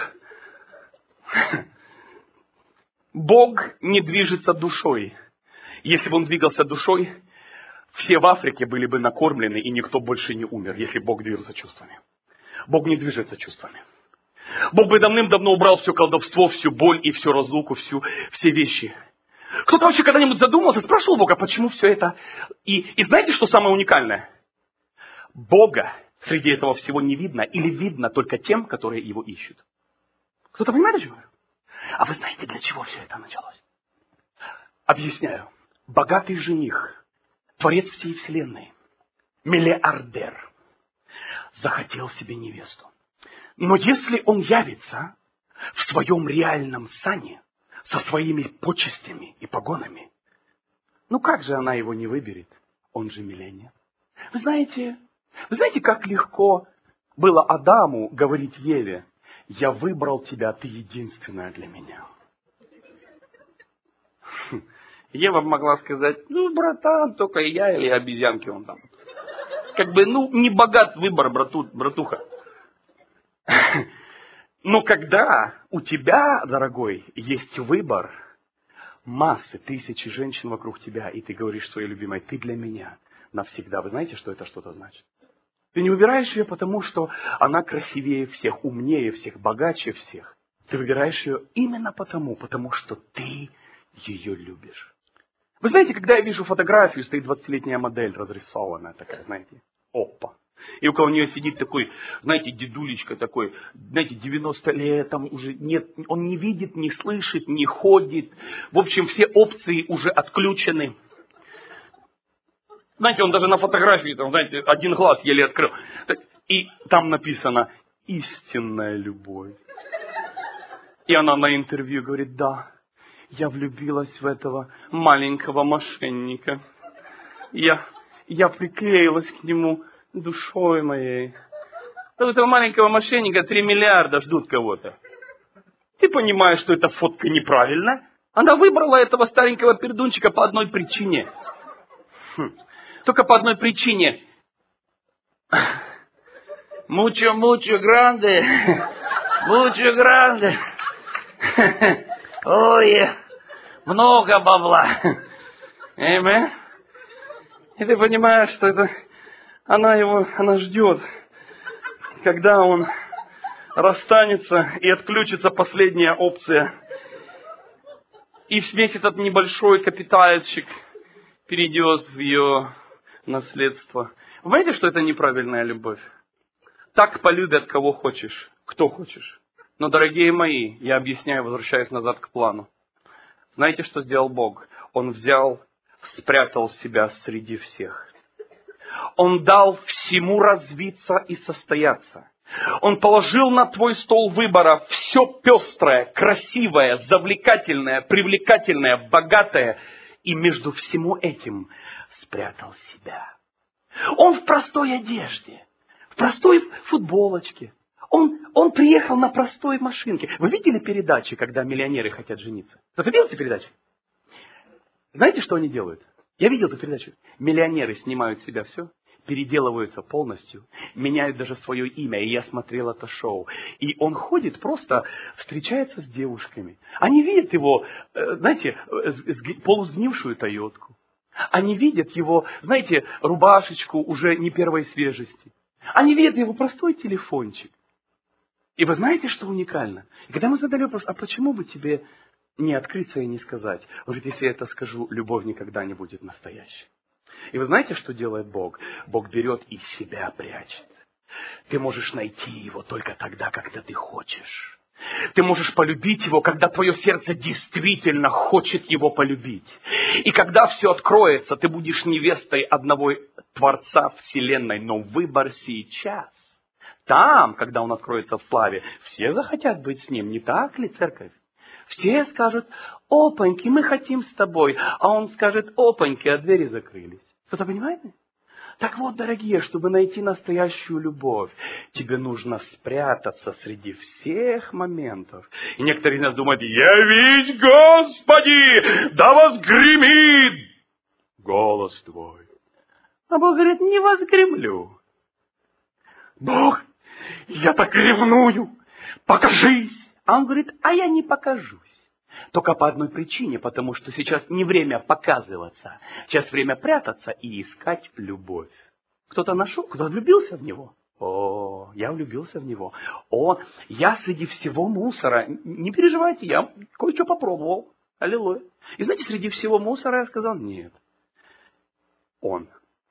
Бог не движется душой. Если бы он двигался душой, все в Африке были бы накормлены, и никто больше не умер, если Бог движется чувствами. Бог не движется чувствами. Бог бы давным-давно убрал все колдовство, всю боль и всю разлуку, все вещи. Кто-то вообще когда-нибудь задумался, спрашивал Бога, почему все это? И знаете, что самое уникальное? Бога среди этого всего не видно, или видно только тем, которые его ищут. Кто-то понимает, о чем я говорю? А вы знаете, для чего все это началось? Объясняю. Богатый жених, творец всей вселенной, миллиардер, захотел себе невесту. Но если он явится в своем реальном сане, со своими почестями и погонами, ну как же она его не выберет? Он же миллионер. Вы знаете, как легко было Адаму говорить Еве: «Я выбрал тебя, ты единственная для меня». Ева могла сказать: ну, братан, только я или обезьянки он там. Как бы, не богат выбор, братуха. Но когда у тебя, дорогой, есть выбор, массы, тысячи женщин вокруг тебя, и ты говоришь своей любимой: ты для меня навсегда. Вы знаете, что это что-то значит? Ты не выбираешь ее потому, что она красивее всех, умнее всех, богаче всех. Ты выбираешь ее именно потому, что ты ее любишь. Вы знаете, когда я вижу фотографию, стоит 20-летняя модель разрисованная такая, знаете, опа. И около нее сидит такой, знаете, дедулечка такой, знаете, 90 лет, там уже нет, он не видит, не слышит, не ходит. В общем, все опции уже отключены. Знаете, он даже на фотографии, там, знаете, один глаз еле открыл. И там написано: истинная любовь. И она на интервью говорит: да, я влюбилась в этого маленького мошенника. Я приклеилась к нему душой моей. У этого маленького мошенника 3 миллиарда ждут кого-то. Ты понимаешь, что эта фотка неправильная? Она выбрала этого старенького пердунчика по одной причине. Только по одной причине. Mucho grande. Mucho grande. Ой, много бабла. Amen. И ты понимаешь, что это она ждет, когда он расстанется и отключится последняя опция. И весь этот небольшой капитальчик перейдет в ее наследство. Вы знаете, что это неправильная любовь? Так полюбят кого хочешь, кто хочешь. Но, дорогие мои, я объясняю, возвращаясь назад к плану. Знаете, что сделал Бог? Он взял, спрятал себя среди всех. Он дал всему развиться и состояться. Он положил на твой стол выбора все пестрое, красивое, завлекательное, привлекательное, богатое. И между всему этим спрятал себя. Он в простой одежде, в простой футболочке. Он приехал на простой машинке. Вы видели передачи, когда миллионеры хотят жениться? Кто-то видел эти передачи? Знаете, что они делают? Я видел эту передачу. Миллионеры снимают с себя все, переделываются полностью, меняют даже свое имя. И я смотрел это шоу. И он ходит, просто встречается с девушками. Они видят его, знаете, полусгнившую Тойотку. Они видят его, знаете, рубашечку уже не первой свежести. Они видят его простой телефончик. И вы знаете, что уникально? И когда мы задали вопрос: а почему бы тебе не открыться и не сказать? Он говорит: если я это скажу, любовь никогда не будет настоящей. И вы знаете, что делает Бог? Бог берет и себя прячет. Ты можешь найти его только тогда, когда ты хочешь. Ты можешь полюбить его, когда твое сердце действительно хочет его полюбить. И когда все откроется, ты будешь невестой одного Творца Вселенной. Но выбор сейчас. Там, когда он откроется в славе, все захотят быть с ним. Не так ли, церковь? Все скажут: опаньки, мы хотим с тобой. А он скажет: опаньки, а двери закрылись. Кто-то понимает? Так вот, дорогие, чтобы найти настоящую любовь, тебе нужно спрятаться среди всех моментов. И некоторые из нас думают: явись, Господи, да возгремит голос твой. А Бог говорит, не возгремлю. Бог, я так ревную, покажись. А он говорит, а я не покажусь. Только по одной причине, потому что сейчас не время показываться. Сейчас время прятаться и искать любовь. Кто-то нашел, кто влюбился в него. О, я влюбился в него. О, я среди всего мусора. Не переживайте, я кое-что попробовал. Аллилуйя. И знаете, среди всего мусора я сказал, нет. Он.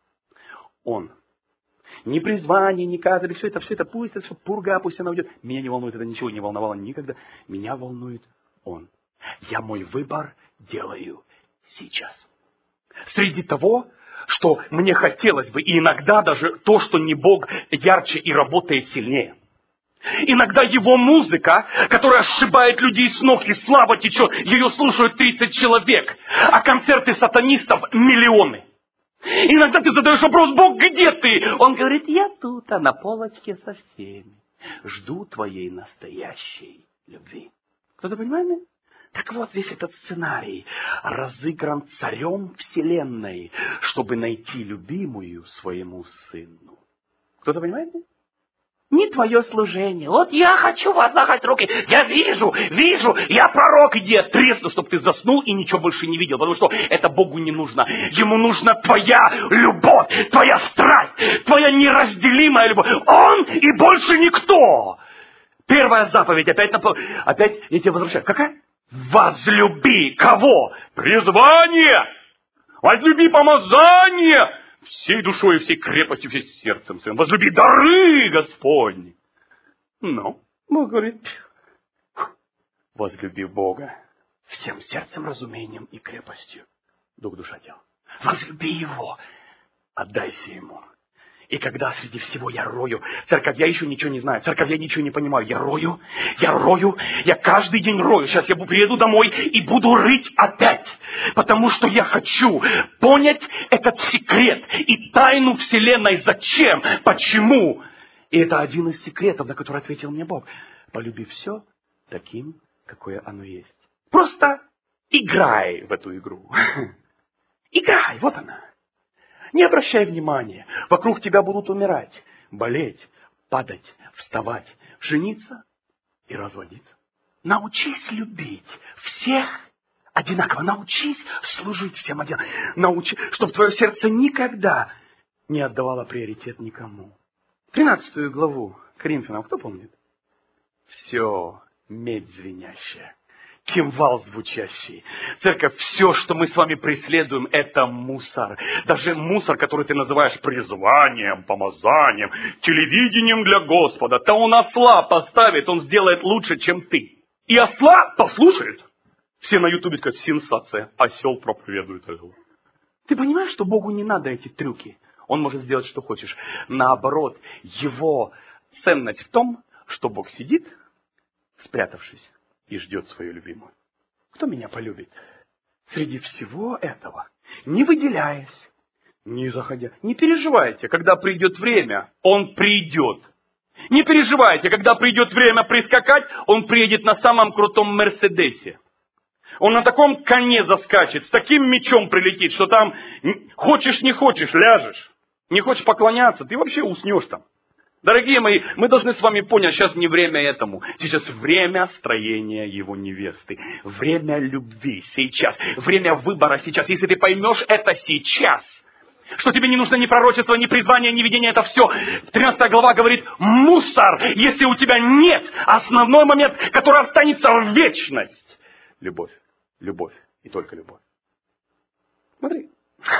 Ни призвание, ни кадры, все это пусть, это все пурга, пусть она уйдет. Меня не волнует, это ничего не волновало никогда. Меня волнует он. Я мой выбор делаю сейчас. Среди того, что мне хотелось бы, и иногда даже то, что не Бог, ярче и работает сильнее. Иногда его музыка, которая сшибает людей с ног, и слава течет, ее слушают 30 человек, а концерты сатанистов миллионы. Иногда ты задаешь вопрос, Бог, где ты? Он говорит, я тут, на полочке со всеми. Жду твоей настоящей любви. Кто-то понимает? Так вот, весь этот сценарий разыгран царем вселенной, чтобы найти любимую своему сыну. Кто-то понимает? Не твое служение. Вот я хочу возлагать руки. Я вижу, я пророк, иди отрезну, чтобы ты заснул и ничего больше не видел. Потому что это Богу не нужно. Ему нужна твоя любовь, твоя страсть, твоя неразделимая любовь. Он и больше никто. Первая заповедь, опять я тебя возвращаю. Какая? Возлюби кого? Призвание! Возлюби помазание! Всей душой, и всей крепостью, всей сердцем своим. Возлюби дары Господни. Но, Бог говорит, возлюби Бога всем сердцем, разумением и крепостью. Дух, душа, тело. Возлюби Его, отдайся Ему. И когда среди всего я рою, церковь, я еще ничего не знаю, церковь, я ничего не понимаю, я рою, я каждый день рою. Сейчас я приеду домой и буду рыть опять, потому что я хочу понять этот секрет и тайну Вселенной. Зачем? Почему? И это один из секретов, на который ответил мне Бог. Полюби все таким, какое оно есть. Просто играй в эту игру. Играй, вот она. Не обращай внимания. Вокруг тебя будут умирать, болеть, падать, вставать, жениться и разводиться. Научись любить всех одинаково. Научись служить всем одинаково. Научись, чтобы твое сердце никогда не отдавало приоритет никому. 13 главу Коринфянам, кто помнит? Все медь звенящая. Кимвал звучащий. Церковь, все, что мы с вами преследуем, это мусор. Даже мусор, который ты называешь призванием, помазанием, телевидением для Господа. То он осла поставит, он сделает лучше, чем ты. И осла послушает. Все на Ютубе скажут, сенсация, осел проповедует. Ты понимаешь, что Богу не надо эти трюки? Он может сделать, что хочешь. Наоборот, его ценность в том, что Бог сидит, спрятавшись, и ждет свою любимую. Кто меня полюбит? Среди всего этого, не выделяясь, не заходя. Не переживайте, когда придет время, он придет. Не переживайте, когда придет время прискакать, он приедет на самом крутом Мерседесе. Он на таком коне заскачет, с таким мечом прилетит, что там хочешь не хочешь, ляжешь. Не хочешь поклоняться, ты вообще уснешь там. Дорогие мои, мы должны с вами понять, сейчас не время этому. Сейчас время строения его невесты. Время любви сейчас. Время выбора сейчас. Если ты поймешь это сейчас, что тебе не нужно ни пророчество, ни призвание, ни видение, это все. 13 глава говорит, мусор, если у тебя нет основной момент, который останется в вечность. Любовь, любовь и только любовь. Смотри.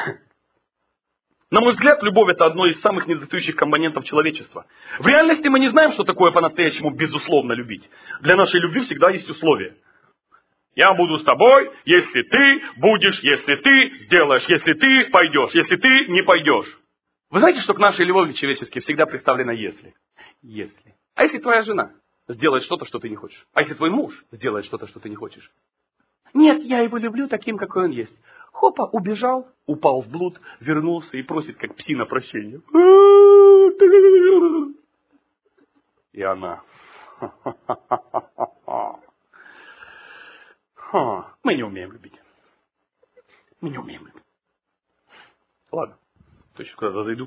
На мой взгляд, любовь – это одно из самых недостающих компонентов человечества. В реальности мы не знаем, что такое по-настоящему безусловно любить. Для нашей любви всегда есть условия. Я буду с тобой, если ты будешь, если ты сделаешь, если ты пойдешь, если ты не пойдешь. Вы знаете, что к нашей любви человеческой всегда представлено «если». Если. А если твоя жена сделает что-то, что ты не хочешь? А если твой муж сделает что-то, что ты не хочешь? Нет, я его люблю таким, какой он есть. Хопа, убежал, упал в блуд, вернулся и просит, как псина, прощения. И она. Мы не умеем любить. Мы не умеем любить. Ладно, то есть куда-то зайду.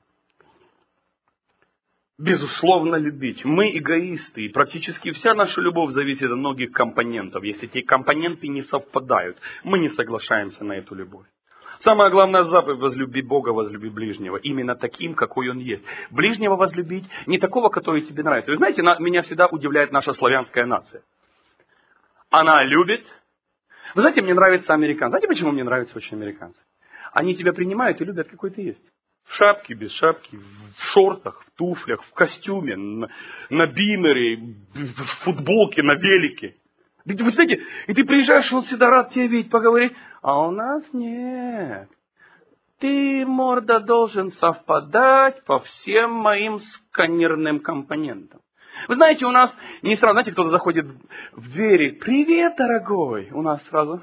Безусловно, любить. Мы эгоисты, и практически вся наша любовь зависит от многих компонентов. Если эти компоненты не совпадают, мы не соглашаемся на эту любовь. Самая главная заповедь — возлюби Бога, возлюби ближнего. Именно таким, какой он есть. Ближнего возлюбить, не такого, который тебе нравится. Вы знаете, меня всегда удивляет наша славянская нация. Она любит. Вы знаете, мне нравятся американцы. Знаете, почему мне нравятся очень американцы? Они тебя принимают и любят, какой ты есть. В шапке, без шапки, в шортах, в туфлях, в костюме, на бимере, в футболке, на велике. Вы знаете, и ты приезжаешь, он всегда рад тебя видеть, поговорить. А у нас нет. Ты, морда, должен совпадать по всем моим сканерным компонентам. Вы знаете, у нас не сразу, знаете, кто-то заходит в двери. Привет, дорогой. У нас сразу...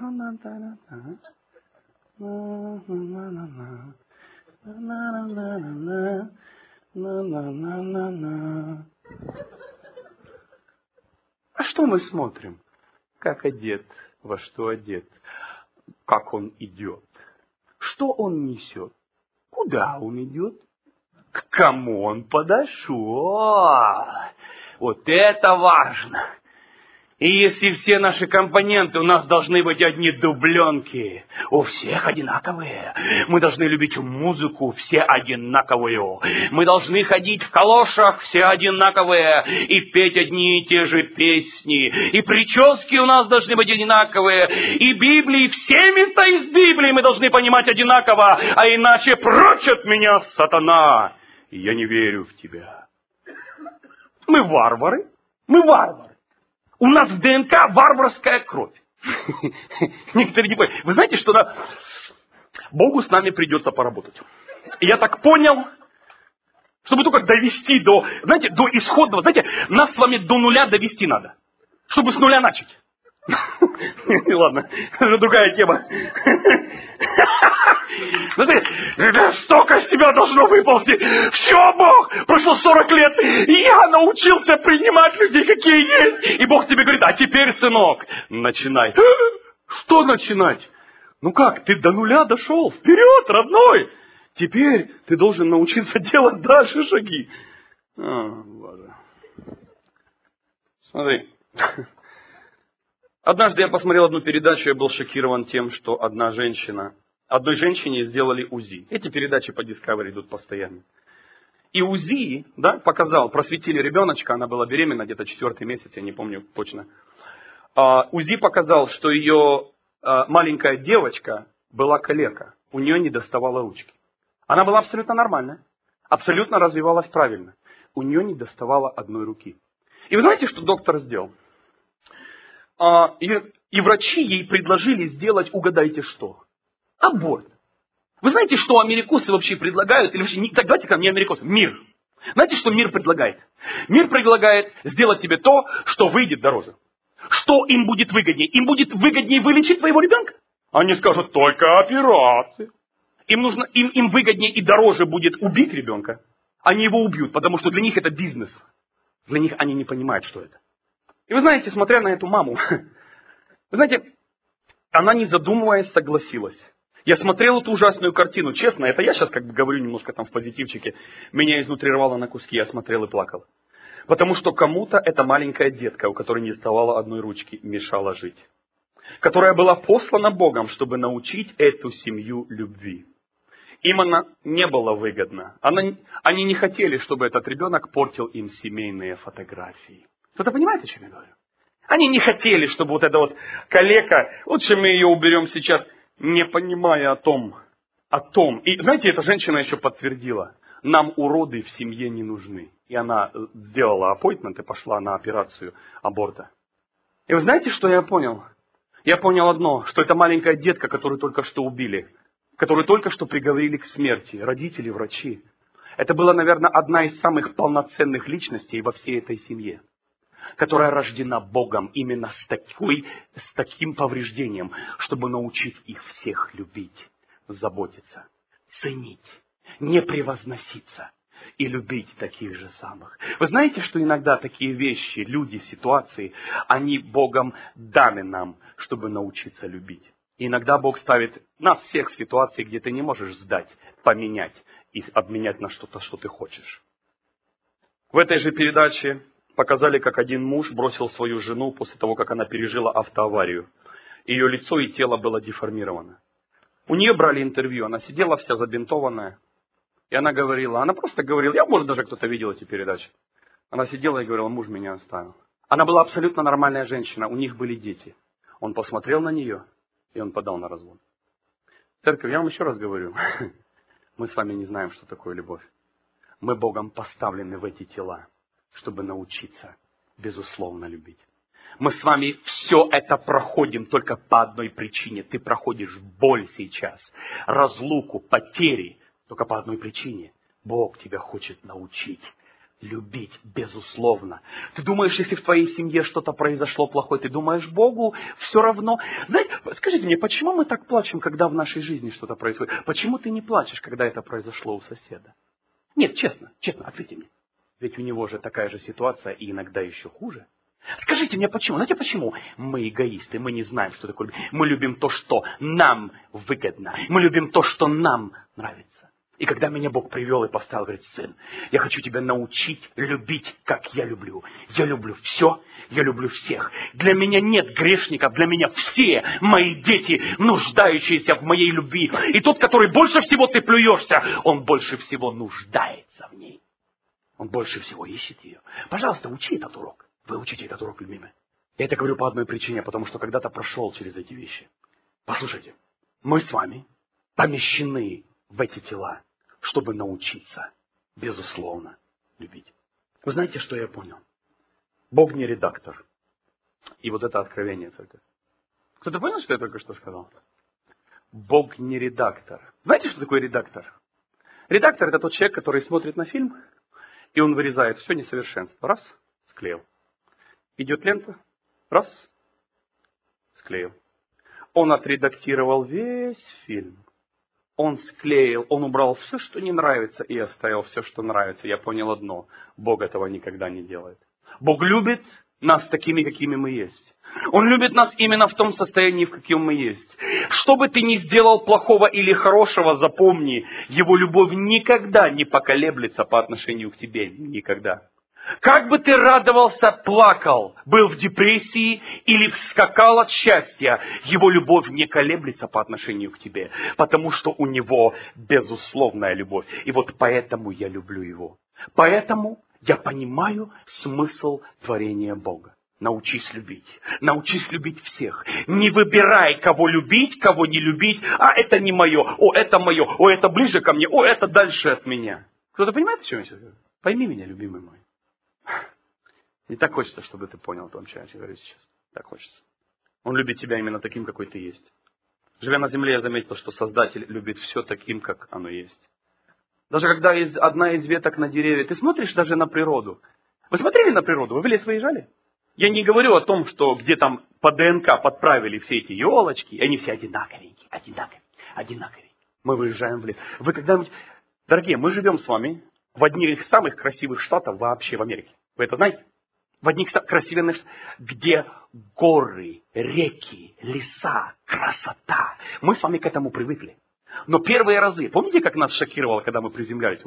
А что мы смотрим? Как одет, во что одет, как он идет, что он несет, куда он идет, к кому он подошел. Вот это важно. И если все наши компоненты у нас должны быть одни дубленки, у всех одинаковые. Мы должны любить музыку, все одинаковую. Мы должны ходить в калошах, все одинаковые, и петь одни и те же песни. И прически у нас должны быть одинаковые. И Библии, все места из Библии мы должны понимать одинаково, а иначе прочь от меня, сатана. Я не верю в тебя. Мы варвары. Мы варвары. У нас в ДНК варварская кровь. Некоторые не понимают. Вы знаете, что Богу с нами придется поработать. И я так понял, чтобы только довести до исходного, нас с вами до нуля довести надо. Чтобы с нуля начать. Ладно, это другая тема. Столько с тебя должно выползти. Все, Бог, прошло 40 лет, и я научился принимать людей, какие есть. И Бог тебе говорит, а теперь, сынок, начинай. Что начинать? Ну как, ты до нуля дошел? Вперед, родной! Теперь ты должен научиться делать дальше шаги. Боже. Смотри. Однажды я посмотрел одну передачу, я был шокирован тем, что одной женщине сделали УЗИ. Эти передачи по Discovery идут постоянно. И УЗИ, просветили ребеночка, она была беременна, где-то 4-й месяц, я не помню точно. УЗИ показал, что ее маленькая девочка была калека, у нее не доставало ручки. Она была абсолютно нормальная, абсолютно развивалась правильно. У нее не доставало одной руки. И вы знаете, что доктор сделал? И врачи ей предложили сделать, угадайте что? Аборт. Вы знаете, что америкосы вообще предлагают? Или вообще, давайте-ка не америкосы, мир. Знаете, что мир предлагает? Мир предлагает сделать тебе то, что выйдет дороже. Что им будет выгоднее? Им будет выгоднее вылечить твоего ребенка? Они скажут, только операция. Им выгоднее и дороже будет убить ребенка. Они его убьют, потому что для них это бизнес. Для них они не понимают, что это. И вы знаете, смотря на эту маму, вы знаете, она не задумываясь согласилась. Я смотрел эту ужасную картину, честно, это я сейчас говорю немножко в позитивчике, меня изнутри рвало на куски, я смотрел и плакал. Потому что кому-то эта маленькая детка, у которой не доставало одной ручки, мешала жить. Которая была послана Богом, чтобы научить эту семью любви. Им она не была выгодна. Они не хотели, чтобы этот ребенок портил им семейные фотографии. Кто-то понимает, о чем я говорю? Они не хотели, чтобы вот эта вот калека, лучше мы ее уберем сейчас, не понимая о том. И знаете, эта женщина еще подтвердила, нам уроды в семье не нужны. И она сделала аппоинтмент и пошла на операцию аборта. И вы знаете, что я понял? Я понял одно, что это маленькая детка, которую только что убили, которую только что приговорили к смерти, родители, врачи. Это была, наверное, одна из самых полноценных личностей во всей этой семье, которая рождена Богом именно с таким повреждением, чтобы научить их всех любить, заботиться, ценить, не превозноситься и любить таких же самых. Вы знаете, что иногда такие вещи, люди, ситуации, они Богом даны нам, чтобы научиться любить. И иногда Бог ставит нас всех в ситуации, где ты не можешь сдать, поменять и обменять на что-то, что ты хочешь. В этой же передаче показали, как один муж бросил свою жену после того, как она пережила автоаварию. Ее лицо и тело было деформировано. У нее брали интервью, она сидела вся забинтованная. И она просто говорила, может даже кто-то видел эти передачи. Она сидела и говорила, муж меня оставил. Она была абсолютно нормальная женщина, у них были дети. Он посмотрел на нее, и он подал на развод. Церковь, я вам еще раз говорю, мы с вами не знаем, что такое любовь. Мы Богом поставлены в эти тела, чтобы научиться безусловно любить. Мы с вами все это проходим только по одной причине. Ты проходишь боль сейчас, разлуку, потери, только по одной причине. Бог тебя хочет научить любить безусловно. Ты думаешь, если в твоей семье что-то произошло плохое, ты думаешь, Богу все равно. Знаете, скажите мне, почему мы так плачем, когда в нашей жизни что-то происходит? Почему ты не плачешь, когда это произошло у соседа? Нет, честно, ответьте мне. Ведь у него же такая же ситуация и иногда еще хуже. Скажите мне, почему? Знаете почему? Мы эгоисты, мы не знаем, что такое любовь. Мы любим то, что нам выгодно. Мы любим то, что нам нравится. И когда меня Бог привел и поставил, говорит, сын, я хочу тебя научить любить, как я люблю. Я люблю все, я люблю всех. Для меня нет грешников, для меня все мои дети, нуждающиеся в моей любви. И тот, который больше всего ты плюешься, он больше всего нуждается в ней. Он больше всего ищет ее. Пожалуйста, учи этот урок. Вы учите этот урок, любимые. Я это говорю по одной причине, потому что когда-то прошел через эти вещи. Послушайте, мы с вами помещены в эти тела, чтобы научиться, безусловно, любить. Вы знаете, что я понял? Бог не редактор. И вот это откровение, церковь. Кто-то понял, что я только что сказал? Бог не редактор. Знаете, что такое редактор? Редактор — это тот человек, который смотрит на фильм, и он вырезает все несовершенство. Раз — склеил. Идет лента. Раз — склеил. Он отредактировал весь фильм. Он склеил, он убрал все, что не нравится, и оставил все, что нравится. Я понял одно. Бог этого никогда не делает. Бог любит нас такими, какими мы есть. Он любит нас именно в том состоянии, в каком мы есть. Что бы ты ни сделал плохого или хорошего, запомни, Его любовь никогда не поколеблется по отношению к тебе. Никогда. Как бы ты радовался, плакал, был в депрессии или вскакал от счастья, Его любовь не колеблется по отношению к тебе, потому что у Него безусловная любовь. И вот поэтому я люблю Его. Поэтому я понимаю смысл творения Бога. Научись любить. Научись любить всех. Не выбирай, кого любить, кого не любить. А это не мое. О, это мое. О, это ближе ко мне. О, это дальше от меня. Кто-то понимает, о чем я сейчас говорю? Пойми меня, любимый мой. Не так хочется, чтобы ты понял то, о чем я говорю сейчас. Так хочется. Он любит тебя именно таким, какой ты есть. Живя на земле, я заметил, что Создатель любит все таким, как оно есть. Даже когда одна из веток на дереве, ты смотришь даже на природу. Вы смотрели на природу? Вы лес выезжали? Я не говорю о том, что где там по ДНК подправили все эти елочки, и они все одинаковенькие. Мы выезжаем в лес. Вы когда-нибудь... Дорогие, мы живем с вами в одних из самых красивых штатов вообще в Америке. Вы это знаете? В одних красивых, где горы, реки, леса, красота. Мы с вами к этому привыкли. Но первые разы, помните, как нас шокировало, когда мы приземлялись?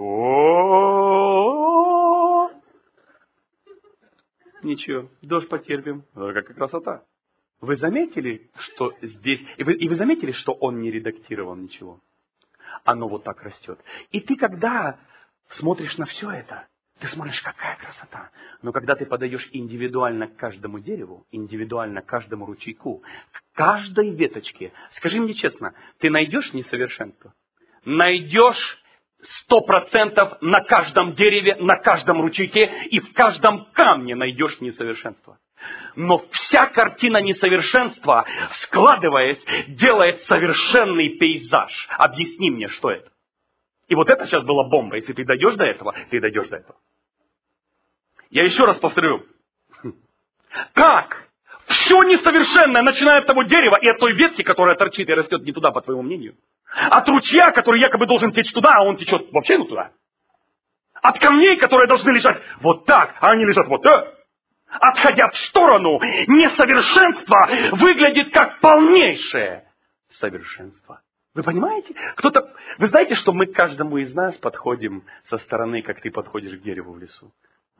Ничего, дождь потерпим. Какая красота. Вы заметили, что здесь... И вы заметили, что он не редактировал ничего? Оно вот так растет. И ты, когда смотришь на все это, ты смотришь, какая красота. Но когда ты подойдешь индивидуально к каждому дереву, индивидуально к каждому ручейку, к каждой веточке, скажи мне честно, ты найдешь несовершенство? Найдешь 100% на каждом дереве, на каждом ручейке и в каждом камне найдешь несовершенство. Но вся картина несовершенства, складываясь, делает совершенный пейзаж. Объясни мне, что это. И вот это сейчас была бомба. Если ты дойдешь до этого, ты дойдешь до этого. Я еще раз повторю. Как все несовершенное, начиная от того дерева и от той ветки, которая торчит и растет не туда, по твоему мнению. От ручья, который якобы должен течь туда, а он течет вообще не туда. От камней, которые должны лежать вот так, а они лежат вот так. Отходя в сторону, несовершенство выглядит как полнейшее совершенства. Вы понимаете? Вы знаете, что мы к каждому из нас подходим со стороны, как ты подходишь к дереву в лесу?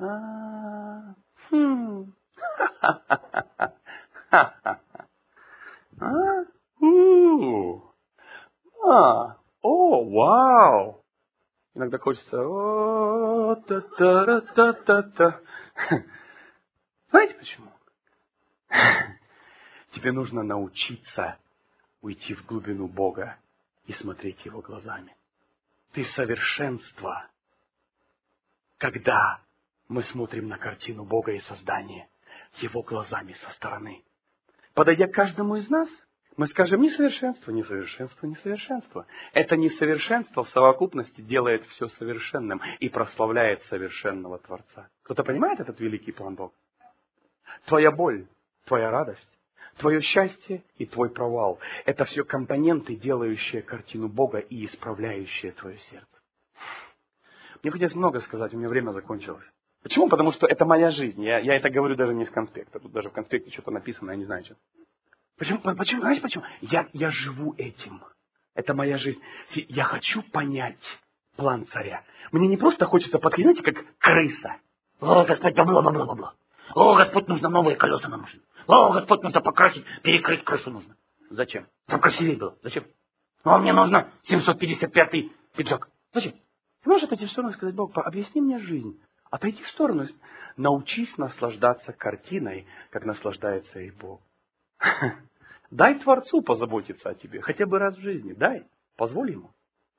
Вау! Иногда хочется... Знаете почему? Тебе нужно научиться уйти в глубину Бога и смотреть Его глазами. Ты совершенство. Когда мы смотрим на картину Бога и создания Его глазами со стороны. Подойдя к каждому из нас, мы скажем несовершенство, несовершенство, несовершенство. Это несовершенство в совокупности делает все совершенным и прославляет совершенного Творца. Кто-то понимает этот великий план Бога? Твоя боль, твоя радость, твое счастье и твой провал – это все компоненты, делающие картину Бога и исправляющие твое сердце. Мне хотелось много сказать, у меня время закончилось. Почему? Потому что это моя жизнь. Я это говорю даже не из конспекта. Тут даже в конспекте что-то написано, я не знаю, что. Почему? Знаете почему? Я живу этим. Это моя жизнь. Я хочу понять план царя. Мне не просто хочется подходить, знаете, как крыса. О, Господь, бла-бла-бла-бла-бла. О, Господь, нужно новые колеса на машину. О, Господь, нужно покрасить, перекрыть крышу нужно. Зачем? Чтобы красивее было. Зачем? О, мне нужно 755-й пиджак. Зачем? Ты можешь отойти в сторону и сказать: Бог, объясни мне жизнь. Отойди в сторону. Научись наслаждаться картиной, как наслаждается и Бог. Дай Творцу позаботиться о тебе. Хотя бы раз в жизни. Дай. Позволь Ему.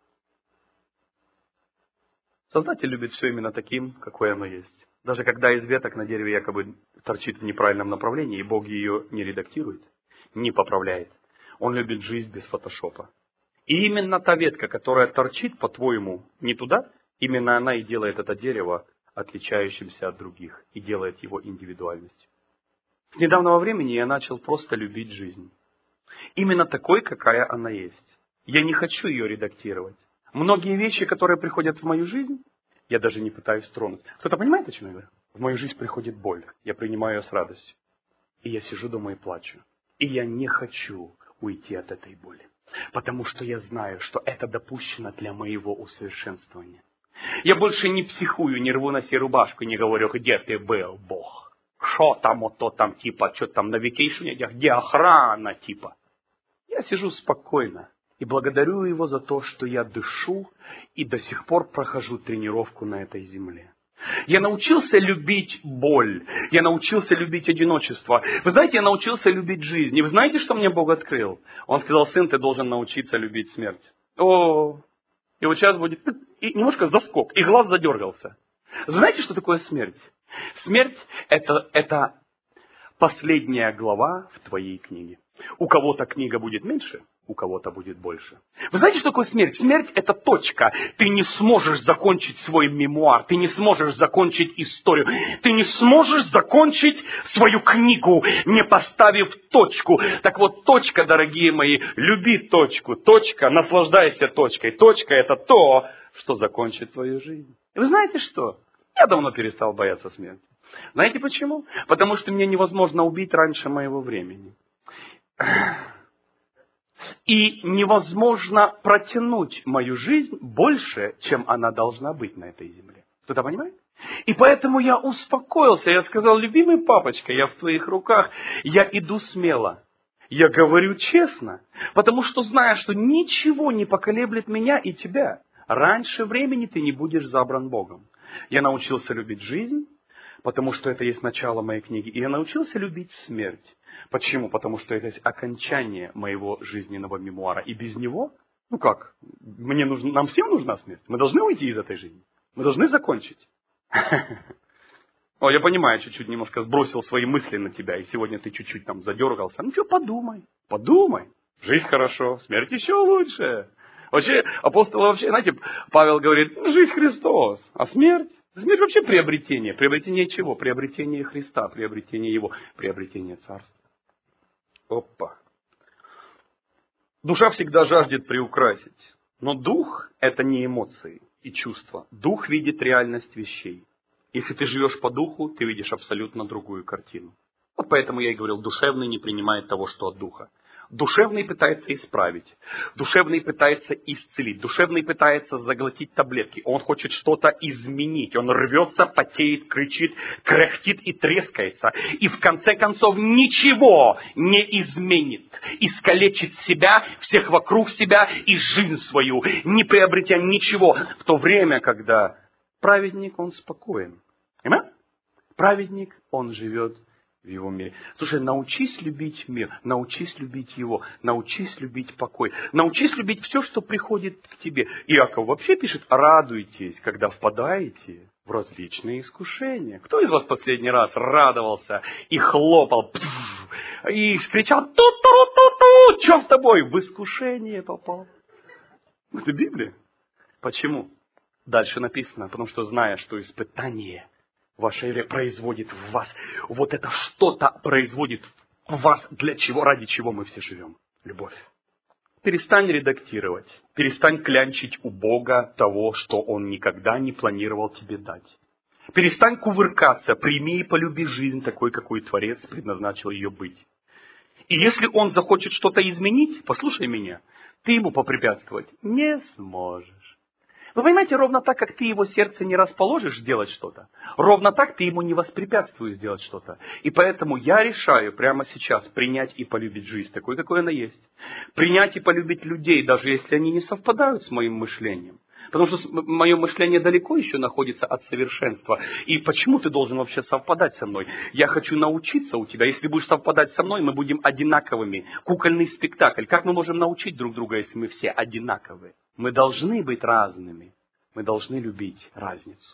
Создатель любит все именно таким, какое оно есть. Даже когда из веток на дереве якобы торчит в неправильном направлении, и Бог ее не редактирует, не поправляет. Он любит жизнь без фотошопа. И именно та ветка, которая торчит, по-твоему, не туда, именно она и делает это дерево отличающимся от других, и делает его индивидуальностью. С недавнего времени я начал просто любить жизнь. Именно такой, какая она есть. Я не хочу ее редактировать. Многие вещи, которые приходят в мою жизнь, я даже не пытаюсь тронуть. Кто-то понимает, о чем я говорю? В мою жизнь приходит боль. Я принимаю ее с радостью. И я сижу дома и плачу. И я не хочу уйти от этой боли. Потому что я знаю, что это допущено для моего усовершенствования. Я больше не психую, не рву на себе рубашку, не говорю: где ты был, Бог? Что там, то там, типа, что там на вакейшене, где охрана, типа. Я сижу спокойно и благодарю Его за то, что я дышу и до сих пор прохожу тренировку на этой земле. Я научился любить боль. Я научился любить одиночество. Вы знаете, я научился любить жизнь. И вы знаете, что мне Бог открыл? Он сказал: сын, ты должен научиться любить смерть. И вот сейчас будет и немножко заскок, и глаз задергался. Знаете, что такое смерть? Смерть – это последняя глава в твоей книге. У кого-то книга будет меньше, у кого-то будет больше. Вы знаете, что такое смерть? Смерть – это точка. Ты не сможешь закончить свой мемуар, ты не сможешь закончить историю, ты не сможешь закончить свою книгу, не поставив точку. Так вот, точка, дорогие мои, люби точку. Точка, наслаждайся точкой. Точка – это то, что закончит твою жизнь. И вы знаете что? Я давно перестал бояться смерти. Знаете почему? Потому что меня невозможно убить раньше моего времени. И невозможно протянуть мою жизнь больше, чем она должна быть на этой земле. Кто-то понимает? И поэтому я успокоился. Я сказал: любимый папочка, я в твоих руках. Я иду смело. Я говорю честно. Потому что знаю, что ничего не поколеблет меня и тебя. Раньше времени ты не будешь забран Богом. Я научился любить жизнь, потому что это есть начало моей книги. И я научился любить смерть. Почему? Потому что это есть окончание моего жизненного мемуара. И без него, нам всем нужна смерть. Мы должны уйти из этой жизни. Мы должны закончить. Я понимаю, чуть-чуть немножко сбросил свои мысли на тебя. И сегодня ты чуть-чуть там задергался. Ну что, подумай. Жизнь хорошо, смерть еще лучше. Вообще, знаете, Павел говорит: жизнь Христос, а смерть? Смерть вообще приобретение. Приобретение чего? Приобретение Христа, приобретение Его, приобретение Царства. Опа. Душа всегда жаждет приукрасить. Но дух – это не эмоции и чувства. Дух видит реальность вещей. Если ты живешь по духу, ты видишь абсолютно другую картину. Вот поэтому я и говорил: душевный не принимает того, что от духа. Душевный пытается исправить, душевный пытается исцелить, душевный пытается заглотить таблетки. Он хочет что-то изменить, он рвется, потеет, кричит, кряхтит и трескается. И в конце концов ничего не изменит. Искалечит себя, всех вокруг себя и жизнь свою, не приобретя ничего. В то время, когда праведник, он спокоен. Понимаете? Праведник, он живет в его мире. Слушай, научись любить мир, научись любить его, научись любить покой, научись любить все, что приходит к тебе. Иаков вообще пишет: радуйтесь, когда впадаете в различные искушения. Кто из вас последний раз радовался и хлопал, и кричал: ту-ту-ту-ту, что с тобой? В искушение попал. Это Библия. Почему? Дальше написано: потому что зная, что испытание ваша вера производит в вас. Вот это что-то производит в вас, для чего, ради чего мы все живем. Любовь. Перестань редактировать. Перестань клянчить у Бога того, что Он никогда не планировал тебе дать. Перестань кувыркаться. Прими и полюби жизнь такой, какой Творец предназначил ее быть. И если Он захочет что-то изменить, послушай меня, ты ему попрепятствовать не сможешь. Вы понимаете, ровно так, как ты его сердце не расположишь сделать что-то, ровно так ты ему не воспрепятствуешь сделать что-то. И поэтому я решаю прямо сейчас принять и полюбить жизнь такой, какой она есть. Принять и полюбить людей, даже если они не совпадают с моим мышлением. Потому что мое мышление далеко еще находится от совершенства. И почему ты должен вообще совпадать со мной? Я хочу научиться у тебя. Если будешь совпадать со мной, мы будем одинаковыми. Кукольный спектакль. Как мы можем научить друг друга, если мы все одинаковые? Мы должны быть разными. Мы должны любить разницу.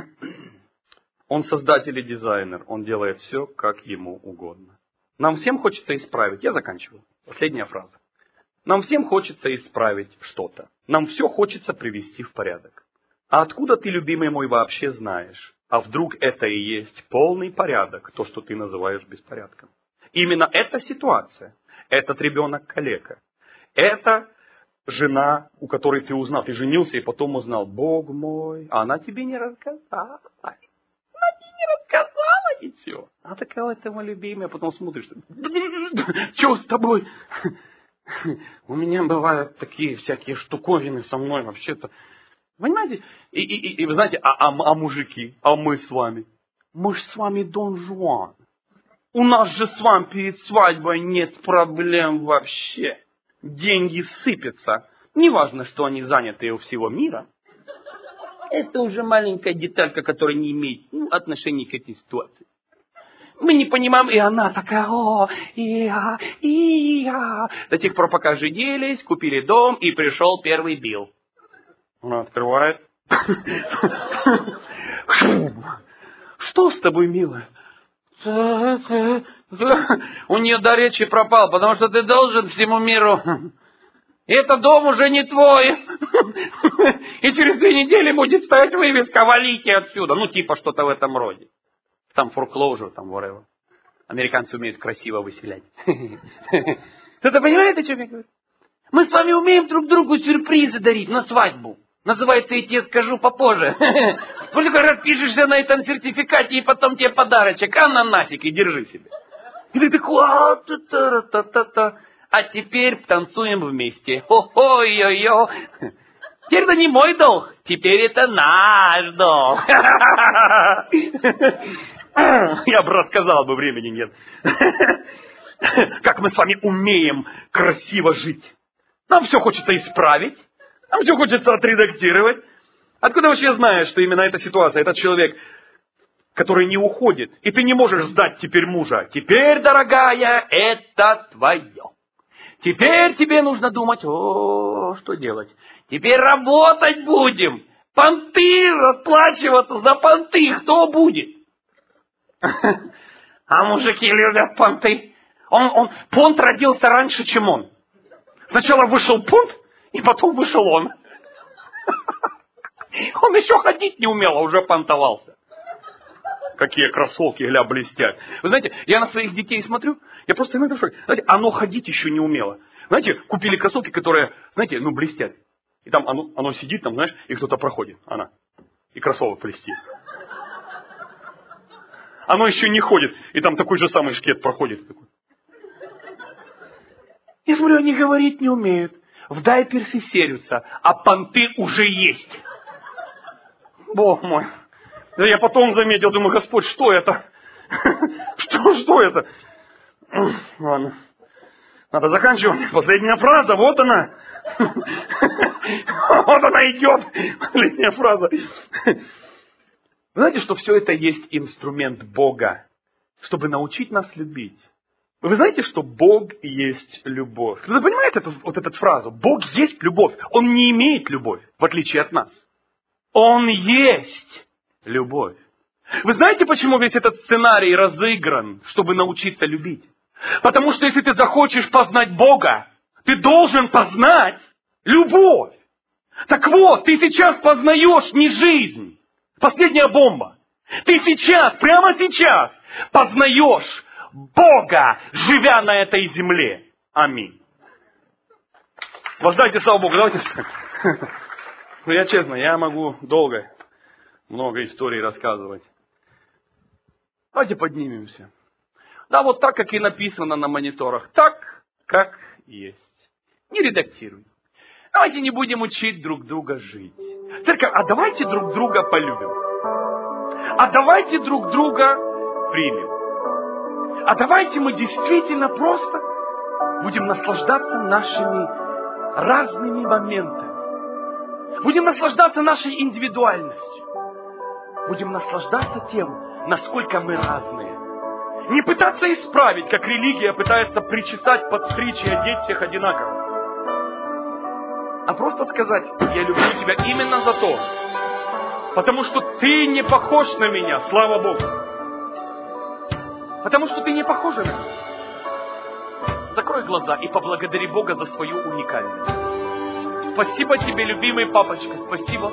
Он создатель и дизайнер. Он делает все, как ему угодно. Нам всем хочется исправить. Я заканчиваю. Последняя фраза. Нам всем хочется исправить что-то. Нам все хочется привести в порядок. А откуда ты, любимый мой, вообще знаешь? А вдруг это и есть полный порядок, то, что ты называешь беспорядком? Именно эта ситуация, этот ребенок-калека, это жена, у которой ты узнал, ты женился и потом узнал: Бог мой, она тебе не рассказала. Она тебе не рассказала ничего. Она такая: это моя любимая, а потом смотришь: что с тобой? У меня бывают такие всякие штуковины со мной вообще-то. Понимаете? И вы знаете, а мужики, а мы с вами? Мы же с вами Дон Жуан. У нас же с вами перед свадьбой нет проблем вообще. Деньги сыпятся. Неважно, что они заняты у всего мира. Это уже маленькая деталька, которая не имеет отношения к этой ситуации. Мы не понимаем, и она такая: до тех пор, пока женились, купили дом, и пришел первый Билл. Она открывает. Что с тобой, милая? У нее до речи пропал, потому что ты должен всему миру. Этот дом уже не твой. И через 2 недели будет стоять вывеска: валите отсюда. Ну, типа что-то в этом роде. Там foreclosure, там whatever. Американцы умеют красиво выселять. Кто-то понимает, о чем я говорю? Мы с вами умеем друг другу сюрпризы дарить на свадьбу. Называется, я тебе скажу попозже. Только распишешься на этом сертификате, и потом тебе подарочек. А на нафиг, и держи себе. И ты такой: а теперь танцуем вместе. Ой-ой-ой. Теперь это не мой долг, теперь это наш долг. Я бы рассказал, бы времени нет. Как мы с вами умеем красиво жить. Нам все хочется исправить, нам все хочется отредактировать. Откуда вообще знаешь, что именно эта ситуация, этот человек, который не уходит, и ты не можешь сдать теперь мужа? Теперь, дорогая, это твое. Теперь тебе нужно думать: что делать? Теперь работать будем. Понты, расплачиваться за понты. Кто будет? А мужики любят понты. Понт родился раньше, чем он. Сначала вышел понт, и потом вышел он. Он еще ходить не умел, а уже понтовался. Какие кроссовки, гля, блестят. Вы знаете, я на своих детей смотрю, я просто иногда в шоке. Знаете, оно ходить еще не умело. Знаете, купили кроссовки, которые, знаете, блестят. И там оно сидит, там, знаешь, и кто-то проходит. Она. И кроссовок блестит. Оно еще не ходит, и там такой же самый шкет проходит. И Я смотрю, они говорить не умеют. В дайперсе серются, а понты уже есть. Бог мой. Да я потом заметил, думаю, Господь, что это? Что это? Ладно. Надо заканчивать. Последняя фраза, вот она. Вот она идет. Последняя фраза. Вы знаете, что все это есть инструмент Бога, чтобы научить нас любить. Вы знаете, что Бог есть любовь? Вы понимаете эту фразу? Бог есть любовь. Он не имеет любовь, в отличие от нас. Он есть любовь. Вы знаете, почему весь этот сценарий разыгран, чтобы научиться любить? Потому что если ты захочешь познать Бога, ты должен познать любовь. Так вот, ты сейчас познаешь не жизнь. Последняя бомба. Ты сейчас, прямо сейчас, познаешь Бога, живя на этой земле. Аминь. Воздайте славу Богу. Давайте. Ну, я честно, я могу долго, много историй рассказывать. Давайте поднимемся. Да, вот так, как и написано на мониторах. Так, как есть. Не редактируй. Давайте не будем учить друг друга жить. Церковь, а давайте друг друга полюбим. А давайте друг друга примем. А давайте мы действительно просто будем наслаждаться нашими разными моментами. Будем наслаждаться нашей индивидуальностью. Будем наслаждаться тем, насколько мы разные. Не пытаться исправить, как религия пытается причесать, подстричь и одеть всех одинаково. А просто сказать, я люблю тебя именно за то, потому что ты не похож на меня, слава Богу. Потому что ты не похож на меня. Закрой глаза и поблагодари Бога за свою уникальность. Спасибо тебе, любимый папочка, спасибо.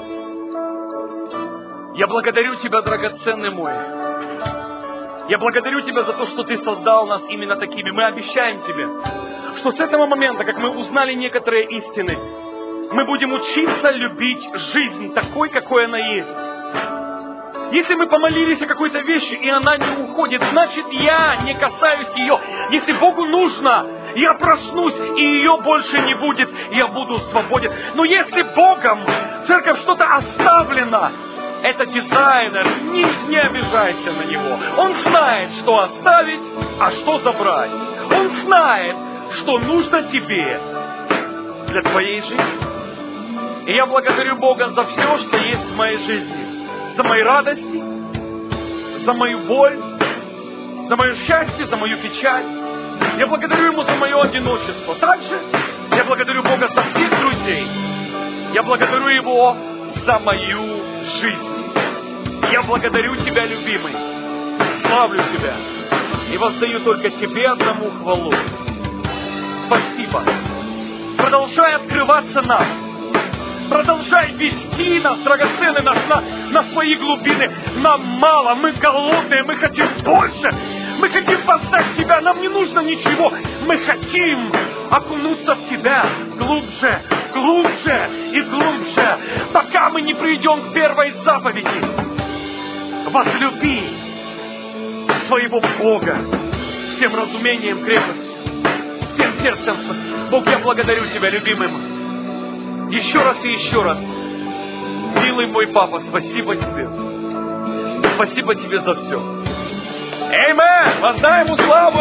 Я благодарю тебя, драгоценный мой. Я благодарю тебя за то, что ты создал нас именно такими. Мы обещаем тебе, что с этого момента, как мы узнали некоторые истины, мы будем учиться любить жизнь такой, какой она есть. Если мы помолились о какой-то вещи, и она не уходит, значит, я не касаюсь ее. Если Богу нужно, я проснусь, и ее больше не будет, я буду свободен. Но если Богом, церковь, что-то оставлено, это дизайнер, не обижайся на него. Он знает, что оставить, а что забрать. Он знает, что нужно тебе для твоей жизни. И я благодарю Бога за все, что есть в моей жизни. За мои радости, за мою боль, за мое счастье, за мою печаль. Я благодарю Ему за мое одиночество. Также я благодарю Бога за всех друзей. Я благодарю Его за мою жизнь. Я благодарю Тебя, любимый. Славлю Тебя. И воздаю только Тебе одному хвалу. Спасибо. Продолжай открываться нам. Продолжай вести нас, драгоценный наш, на свои глубины. Нам мало, мы голодные, мы хотим больше. Мы хотим познать Тебя, нам не нужно ничего. Мы хотим окунуться в Тебя глубже, глубже и глубже, пока мы не придем к первой заповеди. Возлюби своего Бога всем разумением, крепостью, всем сердцем. Бог, я благодарю Тебя, любимым. Еще раз и еще раз. Милый мой папа, спасибо Тебе. Спасибо Тебе за все. Аминь! Воздай Ему славу!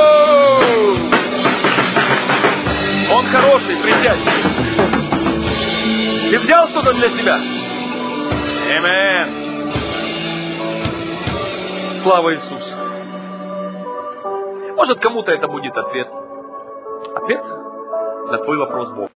Он хороший, приятель. Ты взял что-то для себя? Аминь! Слава Иисусу! Может, кому-то это будет ответ. Ответ на твой вопрос Бог.